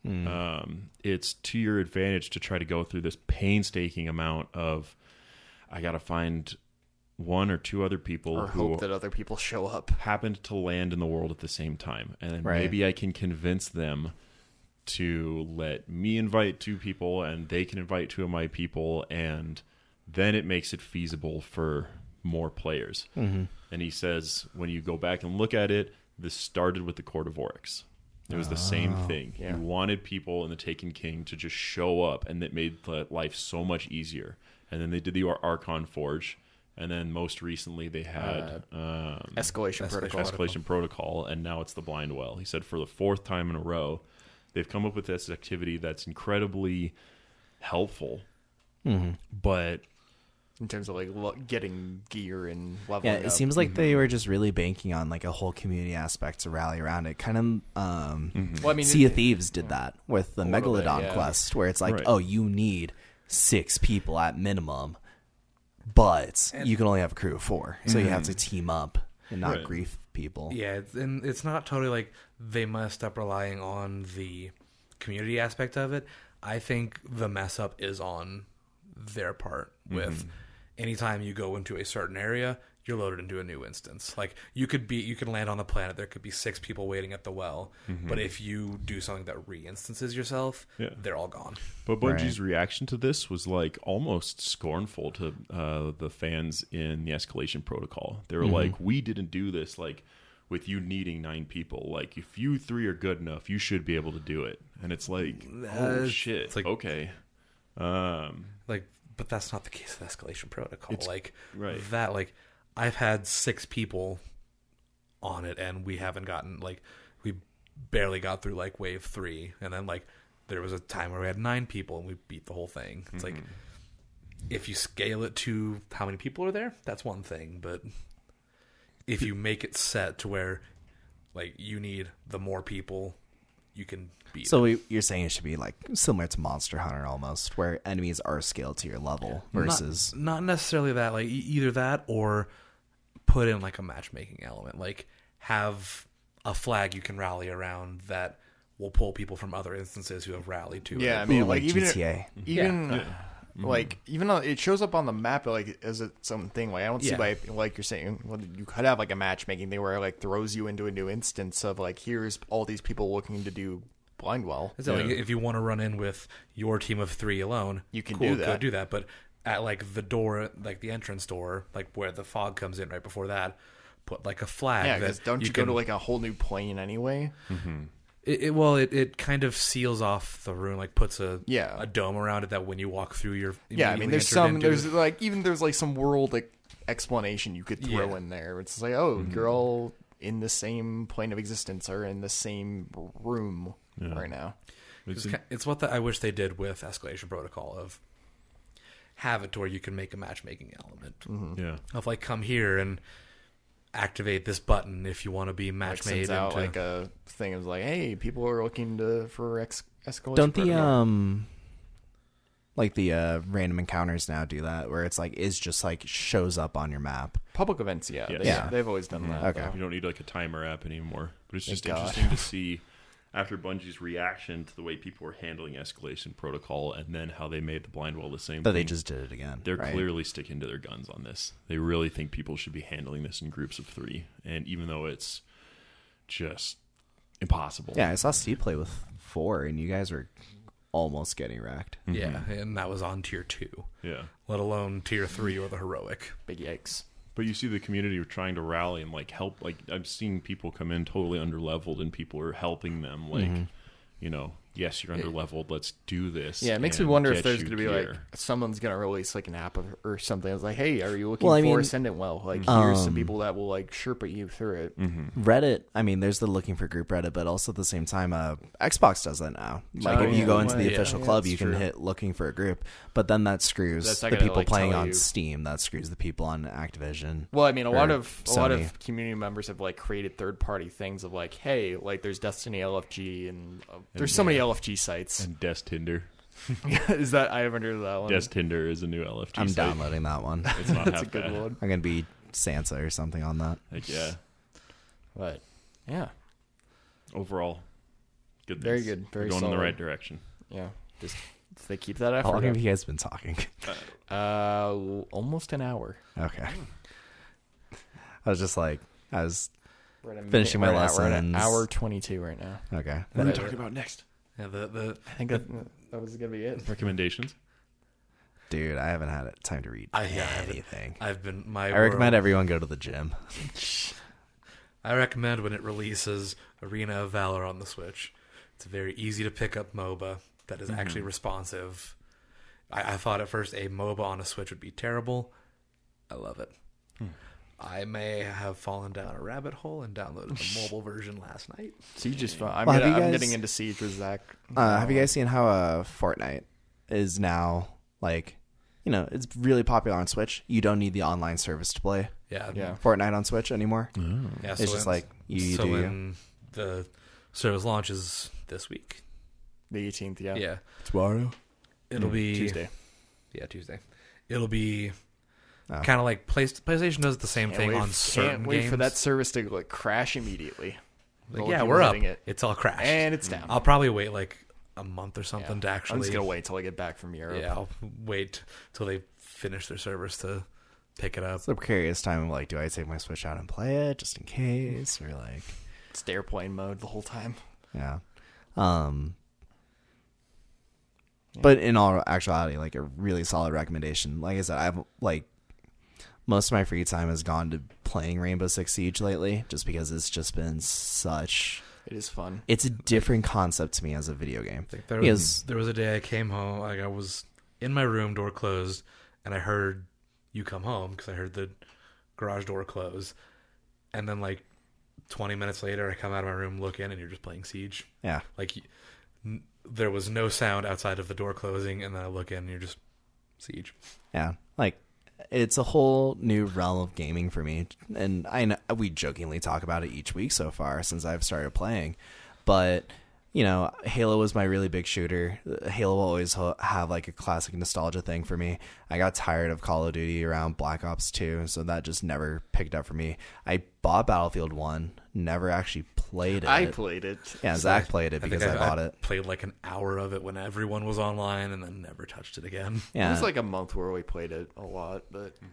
It's to your advantage to try to go through this painstaking amount of, I got to find 1 or 2 other people Or who hope that other people show up. happened to land in the world at the same time. And then maybe I can convince them to let me invite 2 people and they can invite 2 of my people, and then it makes it feasible for more players. And he says, when you go back and look at it, this started with the Court of Oryx. It was the same thing. Yeah. You wanted people in the Taken King to just show up, and that made life so much easier. And then they did the Archon Forge, and then most recently they had Escalation Protocol, and now it's the Blind Well. He said for the 4th time in a row, they've come up with this activity that's incredibly helpful, but in terms of like getting gear and leveling up. It seems like they were just really banking on like a whole community aspect to rally around it. Kind of, Well, I mean, Sea of Thieves did that with the little bit, Megalodon yeah. quest, where it's like, oh, you need 6 people at minimum, but you can only have a crew of 4, so you have to team up and not grief people. Yeah, and it's not totally like they messed up relying on the community aspect of it. I think the mess up is on their part with anytime you go into a certain area, you're loaded into a new instance. Like you can land on the planet, there could be 6 people waiting at the well, but if you do something that re-instances yourself, they're all gone. But Bungie's reaction to this was like almost scornful to the fans in the Escalation Protocol. They were like, we didn't do this like with you needing 9 people. Like if you 3 are good enough, you should be able to do it. And it's like, oh shit, it's like, okay. But that's not the case with Escalation Protocol. Right. That, like, I've had 6 people on it, and we haven't gotten, like, we barely got through, like, wave 3. And then, like, there was a time where we had 9 people, and we beat the whole thing. It's like, if you scale it to how many people are there, that's one thing. But if you make it set to where, like, you need the more people, you can beat So you're saying it should be like similar to Monster Hunter almost, where enemies are scaled to your level versus not necessarily that, like either that or put in like a matchmaking element, like have a flag you can rally around that will pull people from other instances who have rallied to it. Yeah, I mean, like even GTA. Like, even though it shows up on the map, like, as its own thing. Like, I don't see Yeah. why, like you're saying, well, you could have, like, a matchmaking thing where it, like, throws you into a new instance of, like, here's all these people looking to do Blindwell. So like, if you want to run in with your team of 3 alone, You can cool, do that. Go do that. But at like the door, like the entrance door, like where the fog comes in right before that, put like a flag. Yeah, that because don't you go to, like, a whole new plane anyway? It kind of seals off the room, like puts a Yeah. dome around it that when you walk through, you're Yeah, I mean, immediately there's entered some, into there's, it. like, even there's, like, some world, like, explanation you could throw Yeah. in there. It's like, oh, you're all in the same plane of existence or in the same room right now. It's what I wish they did with Escalation Protocol of have it to where you can make a matchmaking element Yeah. of like come here and activate this button if you want to be match Like, made sends out, into like, a thing of, like, hey, people are looking for escalation. Don't the protocol. like the random encounters now do that, where it's like is just like shows up on your map. Public events, yeah. Yes. Yeah. They've always done that. Okay. though. You don't need like a timer app anymore. But it's just Thank God. interesting to see after Bungie's reaction to the way people were handling Escalation Protocol and then how they made the Blindwell the same But thing. they just did it again. They're right? clearly sticking to their guns on this. They really think people should be handling this in groups of 3. And even though it's just impossible. Yeah, I saw Steve play with 4, and you guys were almost getting wrecked. yeah, and that was on tier 2, Yeah. let alone tier 3 or the heroic. Big yikes. But you see the community trying to rally and like help. Like I'm seeing people come in totally underleveled and people are helping them. Like, you know, yes, you're underleveled. Let's do this. Yeah, it makes me and wonder if get there's you going to be gear. like someone's going to release like an app or something. It's like, hey, are you looking Well, I for mean, Ascendant Well? Like, here's some people that will like Sherpa you through it. Reddit, I mean, there's the looking for group Reddit, but also at the same time, Xbox does that now. Like, Oh, if you yeah. go into the Yeah, official yeah, club, that's you can true. hit looking for a group, but then that screws That's not the gonna, people like, playing tell on you. Steam. That screws the people on Activision. Well, I mean, a lot Or of Sony. community members have like created third party things of like, hey, like there's Destiny LFG and there's so many LFG sites. And Des Tinder. Is that I haven't heard of that one? Des Tinder is a new LFG I'm site. downloading that one. It's not That's half a good bad. one. I'm going to be Sansa or something on that. Like, yeah. But yeah, Overall, good. Very things. good, very We're going in solid. the right direction. yeah. Just if they keep that How long effort. have you guys been talking? Almost an hour. Okay. I was just like, I was We're at a Finishing minute- my we're at lessons. hour 22 right now. okay. What are we talking about next? Yeah, the I think that was gonna be it. Recommendations. Dude, I haven't had time to read I haven't. anything. I've been my I recommend world- everyone go to the gym. I recommend when it releases Arena of Valor on the Switch. It's a very easy to pick up MOBA that is actually responsive. I thought at first a MOBA on a Switch would be terrible. I love it. I may have fallen down a rabbit hole and downloaded the mobile version last night. Siege is fun. I'm, Well, have you I'm guys- getting into Siege with Zach. Have you guys seen how Fortnite is now like, you know, it's really popular on Switch. You don't need the online service to play Yeah, Yeah. Fortnite on Switch anymore. yeah. It's just like you so do. when the service launches this week, The 18th, yeah. yeah, Tomorrow. it'll be Tuesday. Yeah, Tuesday. It'll be Oh. kind of like PlayStation does the same thing on certain Can't wait games. for that service to like crash immediately. Like, All yeah, people we're up. hitting it. It's all crashed. And it's down. I'll probably wait like a month or something Yeah. to actually. I'm just gonna wait till I get back from Europe. Yeah, I'll wait till they finish their servers to pick it up. It's a precarious time of like, do I take my Switch out and play it just in case, or like, It's airplane mode the whole time. yeah. But in all actuality, like a really solid recommendation. Like I said, I've like most of my free time has gone to playing Rainbow Six Siege lately, just because it's just been such. It is fun. It's a different concept to me as a video game. Like, there Because was a day I came home, like I was in my room, door closed, and I heard you come home because I heard the garage door close, and then like 20 minutes later, I come out of my room, look in, and you're just playing Siege. yeah, Like there was no sound outside of the door closing, and then I look in, and you're just Siege. yeah, like it's a whole new realm of gaming for me, and I know we jokingly talk about it each week so far since I've started playing, but you know, Halo was my really big shooter. Halo will always have like a classic nostalgia thing for me. I got tired of Call of Duty around Black Ops 2, so that just never picked up for me. I bought Battlefield 1, never actually played it. I played it. Yeah, Zach played it because I bought it. Played like an hour of it when everyone was online, and then never touched it again. It Yeah, was like a month where we played it a lot,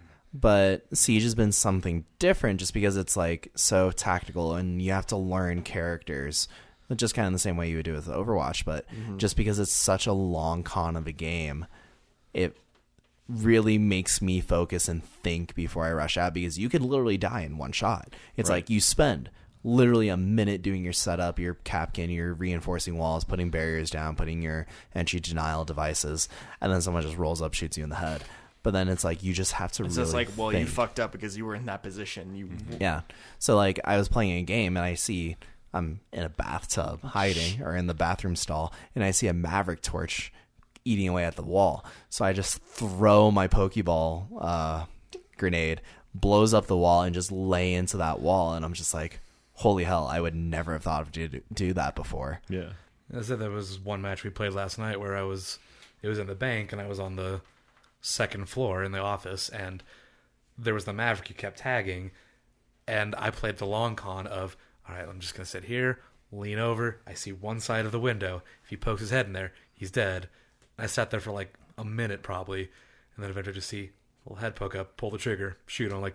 but Siege has been something different just because it's like so tactical and you have to learn characters, just kind of the same way you would do with Overwatch. But just because it's such a long con of a game, it really makes me focus and think before I rush out, because you could literally die in one shot. It's like you spend literally a minute doing your setup, your Kapkan, your reinforcing walls, putting barriers down, putting your entry denial devices, and then someone just rolls up, shoots you in the head. But then it's like you just have to it's really just like, well, think. you fucked up because you were in that position. Yeah. So like I was playing a game and I see I'm in a bathtub hiding, or in the bathroom stall, and I see a Maverick torch eating away at the wall. So I just throw my Pokeball grenade, blows up the wall, and just lay into that wall. And I'm just like, holy hell, I would never have thought of do that before. Yeah. I said there was one match we played last night where it was in the bank, and I was on the second floor in the office, and there was the Maverick you kept tagging, and I played the long con of, all right, I'm just going to sit here, lean over, I see one side of the window. If he pokes his head in there, he's dead. And I sat there for like a minute probably, and then eventually just see a little head poke up, pull the trigger, shoot. I'm like,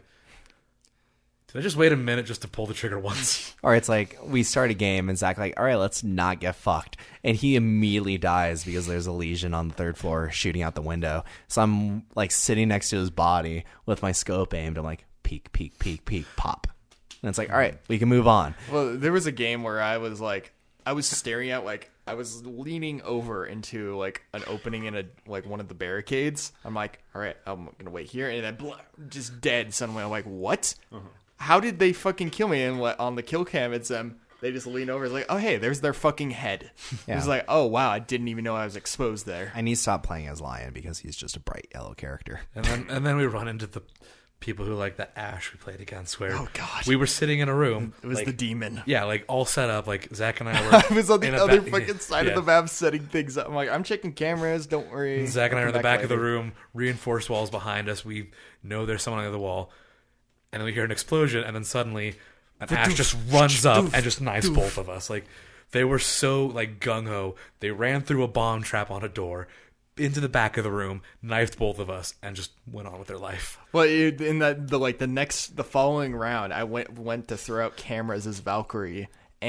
did I just wait a minute just to pull the trigger once? Or it's like we start a game and Zach like, all right, let's not get fucked. And he immediately dies because there's a Legion on the third floor shooting out the window. So I'm like sitting next to his body with my scope aimed. I'm like, peek, peek, peek, peek, pop. And it's like, all right, we can move on. Well, there was a game where I was staring at, like, I was leaning over into like an opening in one of the barricades. I'm like, all right, I'm gonna wait here, and then just dead suddenly. I'm like, what? How did they fucking kill me? And on the kill cam, it's them. They just lean over. It's like, oh hey, there's their fucking head. Yeah. It was like, oh wow, I didn't even know I was exposed there. I need to stop playing as Lion because he's just a bright yellow character. And then we run into the people who like the Ash we played against, where Oh, God. we were sitting in a room. It was like, the demon. Yeah, like all set up. Like Zach and I were. I was on the in a other ba- fucking side yeah. of the map setting things up. I'm like, I'm checking cameras. Don't worry. Zach and I are in the I'll come back of the later. room, reinforced walls behind us. We know there's someone on the wall, and then we hear an explosion, and then suddenly an Ash just runs up and just knives both of us. Like they were so like gung ho. They ran through a bomb trap on a door into the back of the room, knifed both of us, and just went on with their life. Well, in the following round, I went to throw out cameras as Valkyrie,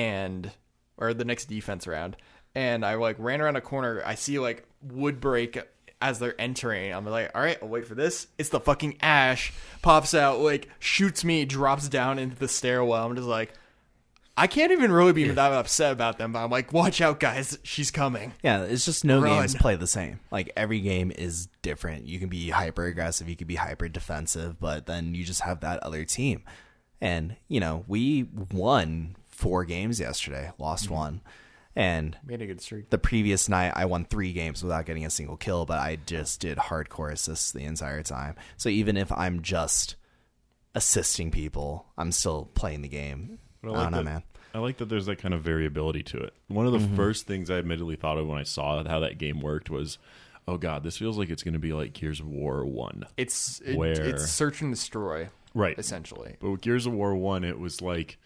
or the next defense round, and I like ran around a corner. I see like wood break as they're entering. I'm like, all right, I'll wait for this. It's the fucking Ash pops out, like shoots me, drops down into the stairwell. I'm just like, I can't even really be that upset about them, but I'm like, watch out, guys, she's coming. Yeah, it's just no Run. games play the same. Like every game is different. You can be hyper aggressive, you can be hyper defensive, but then you just have that other team. And, you know, we won 4 games yesterday, lost 1. And We had a good streak. the previous night I won 3 games without getting a single kill, but I just did hardcore assists the entire time. So even if I'm just assisting people, I'm still playing the game. But I don't know, man. I like that there's that kind of variability to it. One of the first things I admittedly thought of when I saw how that game worked was, oh god, this feels like it's going to be like Gears of War 1. It's Where- search and destroy, Right. essentially. But with Gears of War 1, it was like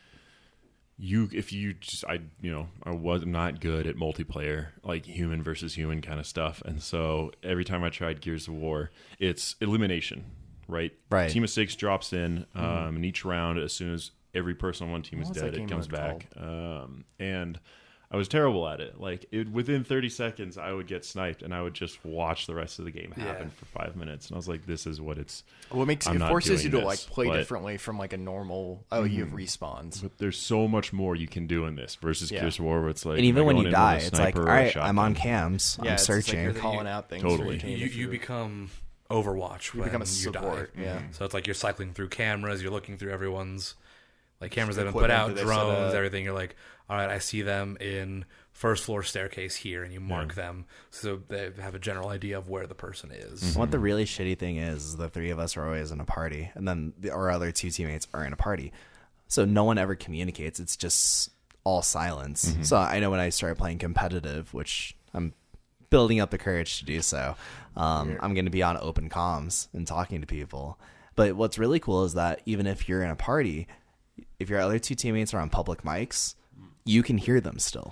I was not good at multiplayer, like human versus human kind of stuff. And so every time I tried Gears of War, it's elimination, right? Right. Team of 6 drops in, and each round, as soon as every person on one team is What was that dead, it game comes mode back. And I was terrible at it. Like within 30 seconds, I would get sniped, and I would just watch the rest of the game happen for 5 minutes. And I was like, "This is what it's." Well, it I'm not forces you doing to like this, play but- differently from like a normal. Oh, you have respawns. But there's so much more you can do in this versus Yeah. Gears of War, where it's like, And even am I when going you in with die, a it's like, sniper all or a right, I'm on shotgun? cams. Yeah, I'm it's just like searching. you're calling out things. Totally. for your team You if you're- become Overwatch. You when become a you support, die. yeah. So it's like you're cycling through cameras. You're looking through everyone's like cameras that have been Equipment put out, that they set drones, up. everything. You're like, all right, I see them in first floor staircase here, and you mark them so they have a general idea of where the person is. What the really shitty thing is the 3 of us are always in a party, and then our other 2 teammates are in a party. So no one ever communicates. It's just all silence. So I know when I started playing competitive, which I'm building up the courage to do so, I'm going to be on open comms and talking to people. But what's really cool is that even if you're in a party, if your other 2 teammates are on public mics, you can hear them still.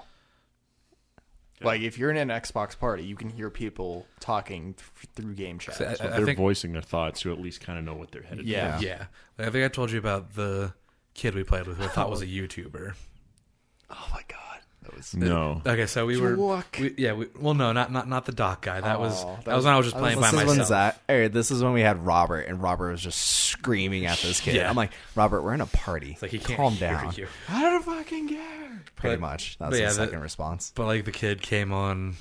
Like if you're in an Xbox party, you can hear people talking through game chat. So So I they're think- voicing their thoughts to at least kind of know what they're headed. Yeah. Yeah. I think I told you about the kid we played with who I thought was a YouTuber. Oh my god, that was No. Okay, so we were... Look. Well, no, not the doc guy. That was Oh, that was when I was just playing by This is myself. this is when we had Robert, and Robert was just screaming at this kid. Yeah. I'm like, Robert, we're in a party. It's like he can't calm hear down. you. I don't fucking care. Pretty But- much. That but was yeah, the the- second response. But like the kid came on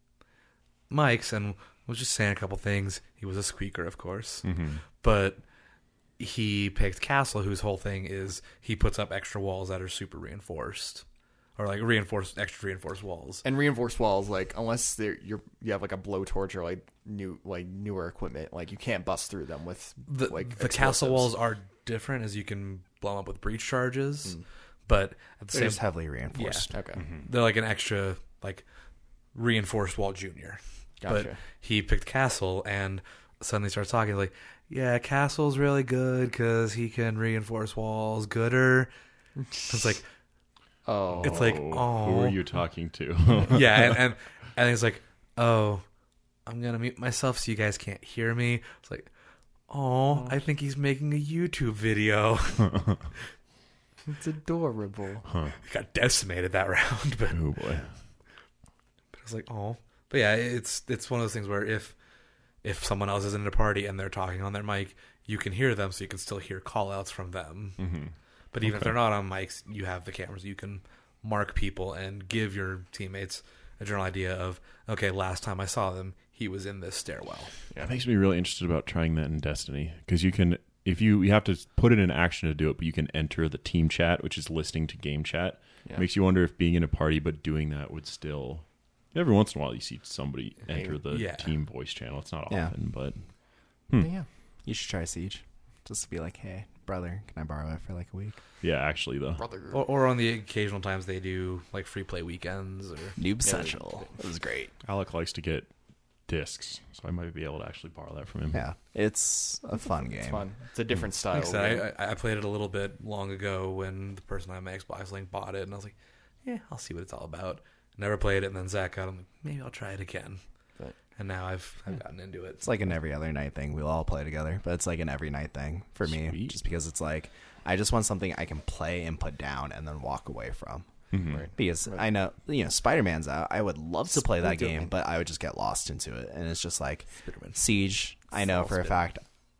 mics and was just saying a couple things. He was a squeaker, of course, but he picked Castle, whose whole thing is he puts up extra walls that are super reinforced, or like extra reinforced walls. And reinforced walls, like unless you have like a blowtorch or like newer equipment, like you can't bust through them with The like castle explosives. walls are different, as you can blow them up with breach charges, but at the They're same just heavily reinforced. Okay, they're like an extra like reinforced wall junior. gotcha. But he picked Castle and suddenly starts talking like, yeah, Castle's really good because he can reinforce walls gooder. It's like, Oh, it's like, Who oh, are you talking to? yeah, and he's like, oh, I'm gonna mute myself so you guys can't hear me. It's like, oh, I think he's making a YouTube video. it's adorable. Got decimated that round, but Oh boy. I was like, oh, but yeah, it's one of those things where if someone else is in a party and they're talking on their mic, you can hear them, so you can still hear call outs from them. Mm-hmm. But even if they're not on mics, you have the cameras. You can mark people and give your teammates a general idea of, okay, last time I saw them, he was in this stairwell. That makes me really interested about trying that in Destiny, because you can, if you have to put it in action to do it, but you can enter the team chat, which is listening to game chat. Yeah. Makes you wonder if being in a party but doing that would still. Every once in a while, you see somebody enter the Yeah. team voice channel. It's not Yeah. often, but Yeah, You should try Siege. Just to be like, hey, brother, can I borrow it for like a week? yeah, actually though. brother. Or on the occasional times they do like free play weekends. Or Noob Central. It was great. Alec likes to get discs, so I might be able to actually borrow that from him. Yeah. It's a fun game. It's fun. It's a different style. Like I said, I played it a little bit long ago when the person on my Xbox Link bought it, and I was like, yeah, I'll see what it's all about. Never played it, and then Zach got it. I'm like, maybe I'll try it again. But- And now I've gotten into it. It's like an every other night thing. We'll all play together, but it's like an every night thing for me, Sweet. just because it's like I just want something I can play and put down and then walk away from. Mhm. Because I know, Spider-Man's out. I would love to play that game, Spider-Man. but I would just get lost into it. And it's just like Spider-Man. Siege, I know Fall for a Spider-Man. fact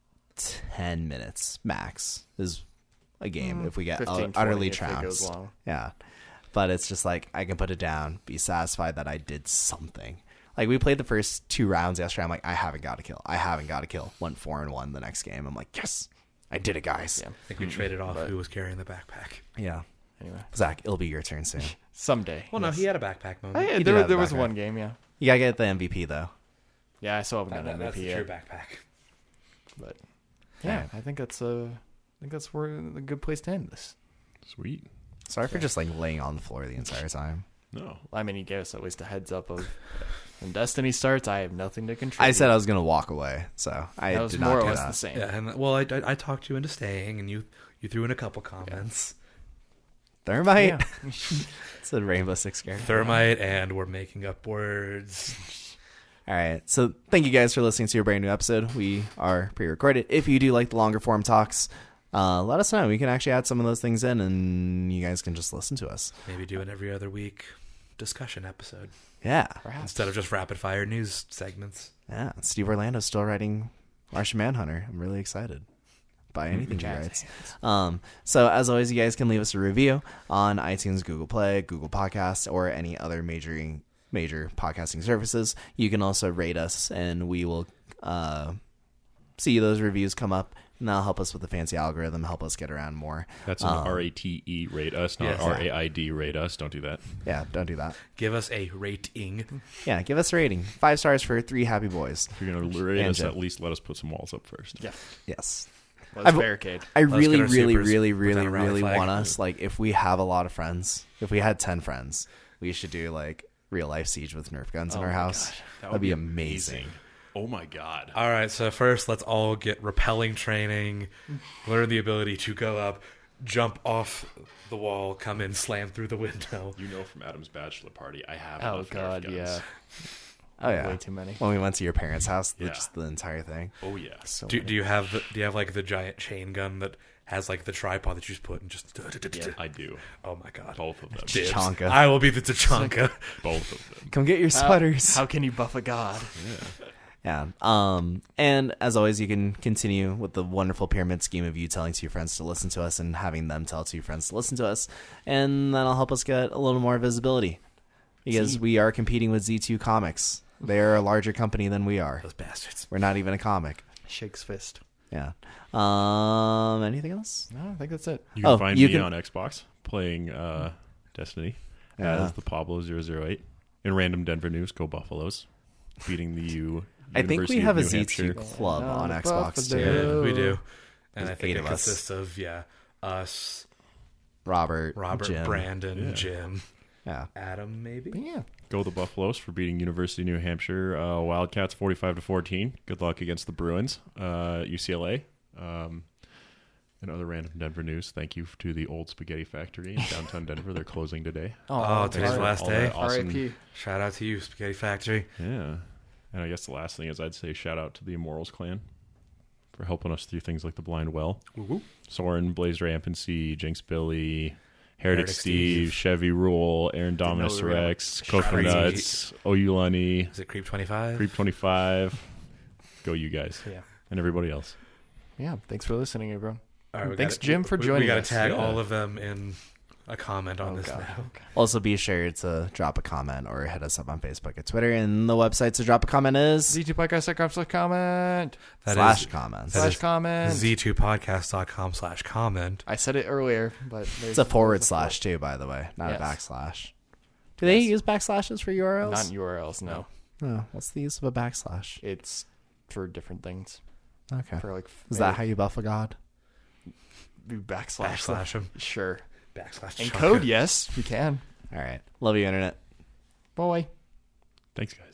10 minutes max is a game if we get 15, 20 utterly if it goes trounced. long. Yeah. But it's just like I can put it down, be satisfied that I did something. Like we played the first 2 rounds yesterday. I'm like, I haven't got a kill. Went 4-1 the next game. I'm like, yes, I did it, guys. Yeah. I think we traded off But- who was carrying the backpack. Yeah. Anyway, Zach, it'll be your turn soon. someday. Well, no, he had a backpack moment. Hey, He did there have there the was background. one game, yeah. You gotta get the MVP though. Yeah, I still haven't gotten That's MVP the true yet. backpack. But yeah, I think that's where a good place to end this. Sweet. Sorry for just like laying on the floor the entire time. No. I mean, you gave us at least a heads up of when Destiny starts. I have nothing to contribute. I said I was gonna walk away, so I that was did more not or do less that. the same. Yeah, and well, I talked you into staying, and you threw in a couple comments. Thermite. Yeah. It's a Rainbow Six character. Thermite, and we're making up words. All right. So thank you guys for listening to a brand new episode. We are pre-recorded. If you do like the longer form talks, let us know. We can actually add some of those things in, and you guys can just listen to us. Maybe do an every other week discussion episode Yeah. Perhaps. instead of just rapid fire news segments. Yeah. Steve Orlando's still writing Martian Manhunter. I'm really excited by anything he Jazz writes. So as always, you guys can leave us a review on iTunes, Google Play, Google Podcasts, or any other major podcasting services. You can also rate us, and we will see those reviews come up, and that'll help us with the fancy algorithm, help us get around more. That's an RATE rate us, not Yes. RAID rate us. Don't do that. Yeah, don't do that. Give us a rating. Yeah, give us a rating. 5 stars for 3 happy boys. If you're going to rate And us, Jim. at least let us put some walls up first. Yeah. Yes. Let's I've- barricade. I Let's really, get our really, supers, really, put really, down a rally really flag. want us, like, if we have a lot of friends, if we had 10 friends, we should do, like, real life Siege with Nerf guns in Oh our my house. gosh, That'd be amazing. Oh my god. All right, so first let's all get rappelling training, learn the ability to go up, jump off the wall, come in, slam through the window. You know, from Adam's bachelor party, I have. Oh enough Nerf god, guns. yeah. Oh yeah, Way too many. when we went to your parents' house, Yeah. just the entire thing. Oh yeah. So Do many. you have like the giant chain gun that has like the tripod that you just put and just? I do. Oh my god! Both of them. Dibs. Tachanka. I will be the Tachanka. Both of them. Come get your sweaters. How can you buff a god? Yeah. Yeah. And as always, you can continue with the wonderful pyramid scheme of you telling two friends to listen to us and having them tell two friends to listen to us. And that'll help us get a little more visibility because we are competing with Z2 Comics. They are a larger company than we are. Those bastards. We're not even a comic. Shakes fist. Yeah. Anything else? No, I think that's it. You can Oh, find you me can- on Xbox playing Destiny Yeah. as the Pablo 008. In random Denver news, go Buffaloes. Beating the I think we University have a of New Z2 Hampshire. club on the Xbox Buffalo. too. Yeah, we do. And There's I think 8 it of us. consists of us, Robert, Robert, Brandon, Yeah. Jim, Yeah. Adam, maybe. But yeah. Go the Buffaloes for beating University of New Hampshire Wildcats 45-14. Good luck against the Bruins. UCLA. And other random Denver news. Thank you to the Old Spaghetti Factory in downtown Denver. They're closing today. Oh, today's the last all day. that awesome- R.I.P. Shout out to you, Spaghetti Factory. Yeah. And I guess the last thing is I'd say shout out to the Immortals clan for helping us through things like the Blind Well. Woo-woo. Soren, Blaze Rampancy, Jinx Billy, Heretic Heretic Steve, Steve. Chevy Rule, Aaron Dominus the real- Rex, Crazy. Coconuts, Oyulani, Is it Creep 25? Creep 25. Go you guys. Yeah. And everybody else. Yeah. Thanks for listening, everyone. All right, we Thanks, gotta- Jim, for we joining got us. to tag Yeah. all of them in a comment on Oh, this God. now. Also, be sure to drop a comment or hit us up on Facebook and Twitter. And the website to drop a comment is Z2podcast.com/comment. That slash is- comments. that Slash is comment. Z2podcast.com/comment. I said it earlier, but It's a forward slash too, by the way, not Yes. a backslash. Do they use backslashes for URLs? Not URLs, no. No. What's the use of a backslash? It's for different things. Okay. For like Is that how you buff a god? backslash him. Sure. Backslash. In Chunka. code, yes, you can. All right. Love you, internet. Boy. Thanks, guys.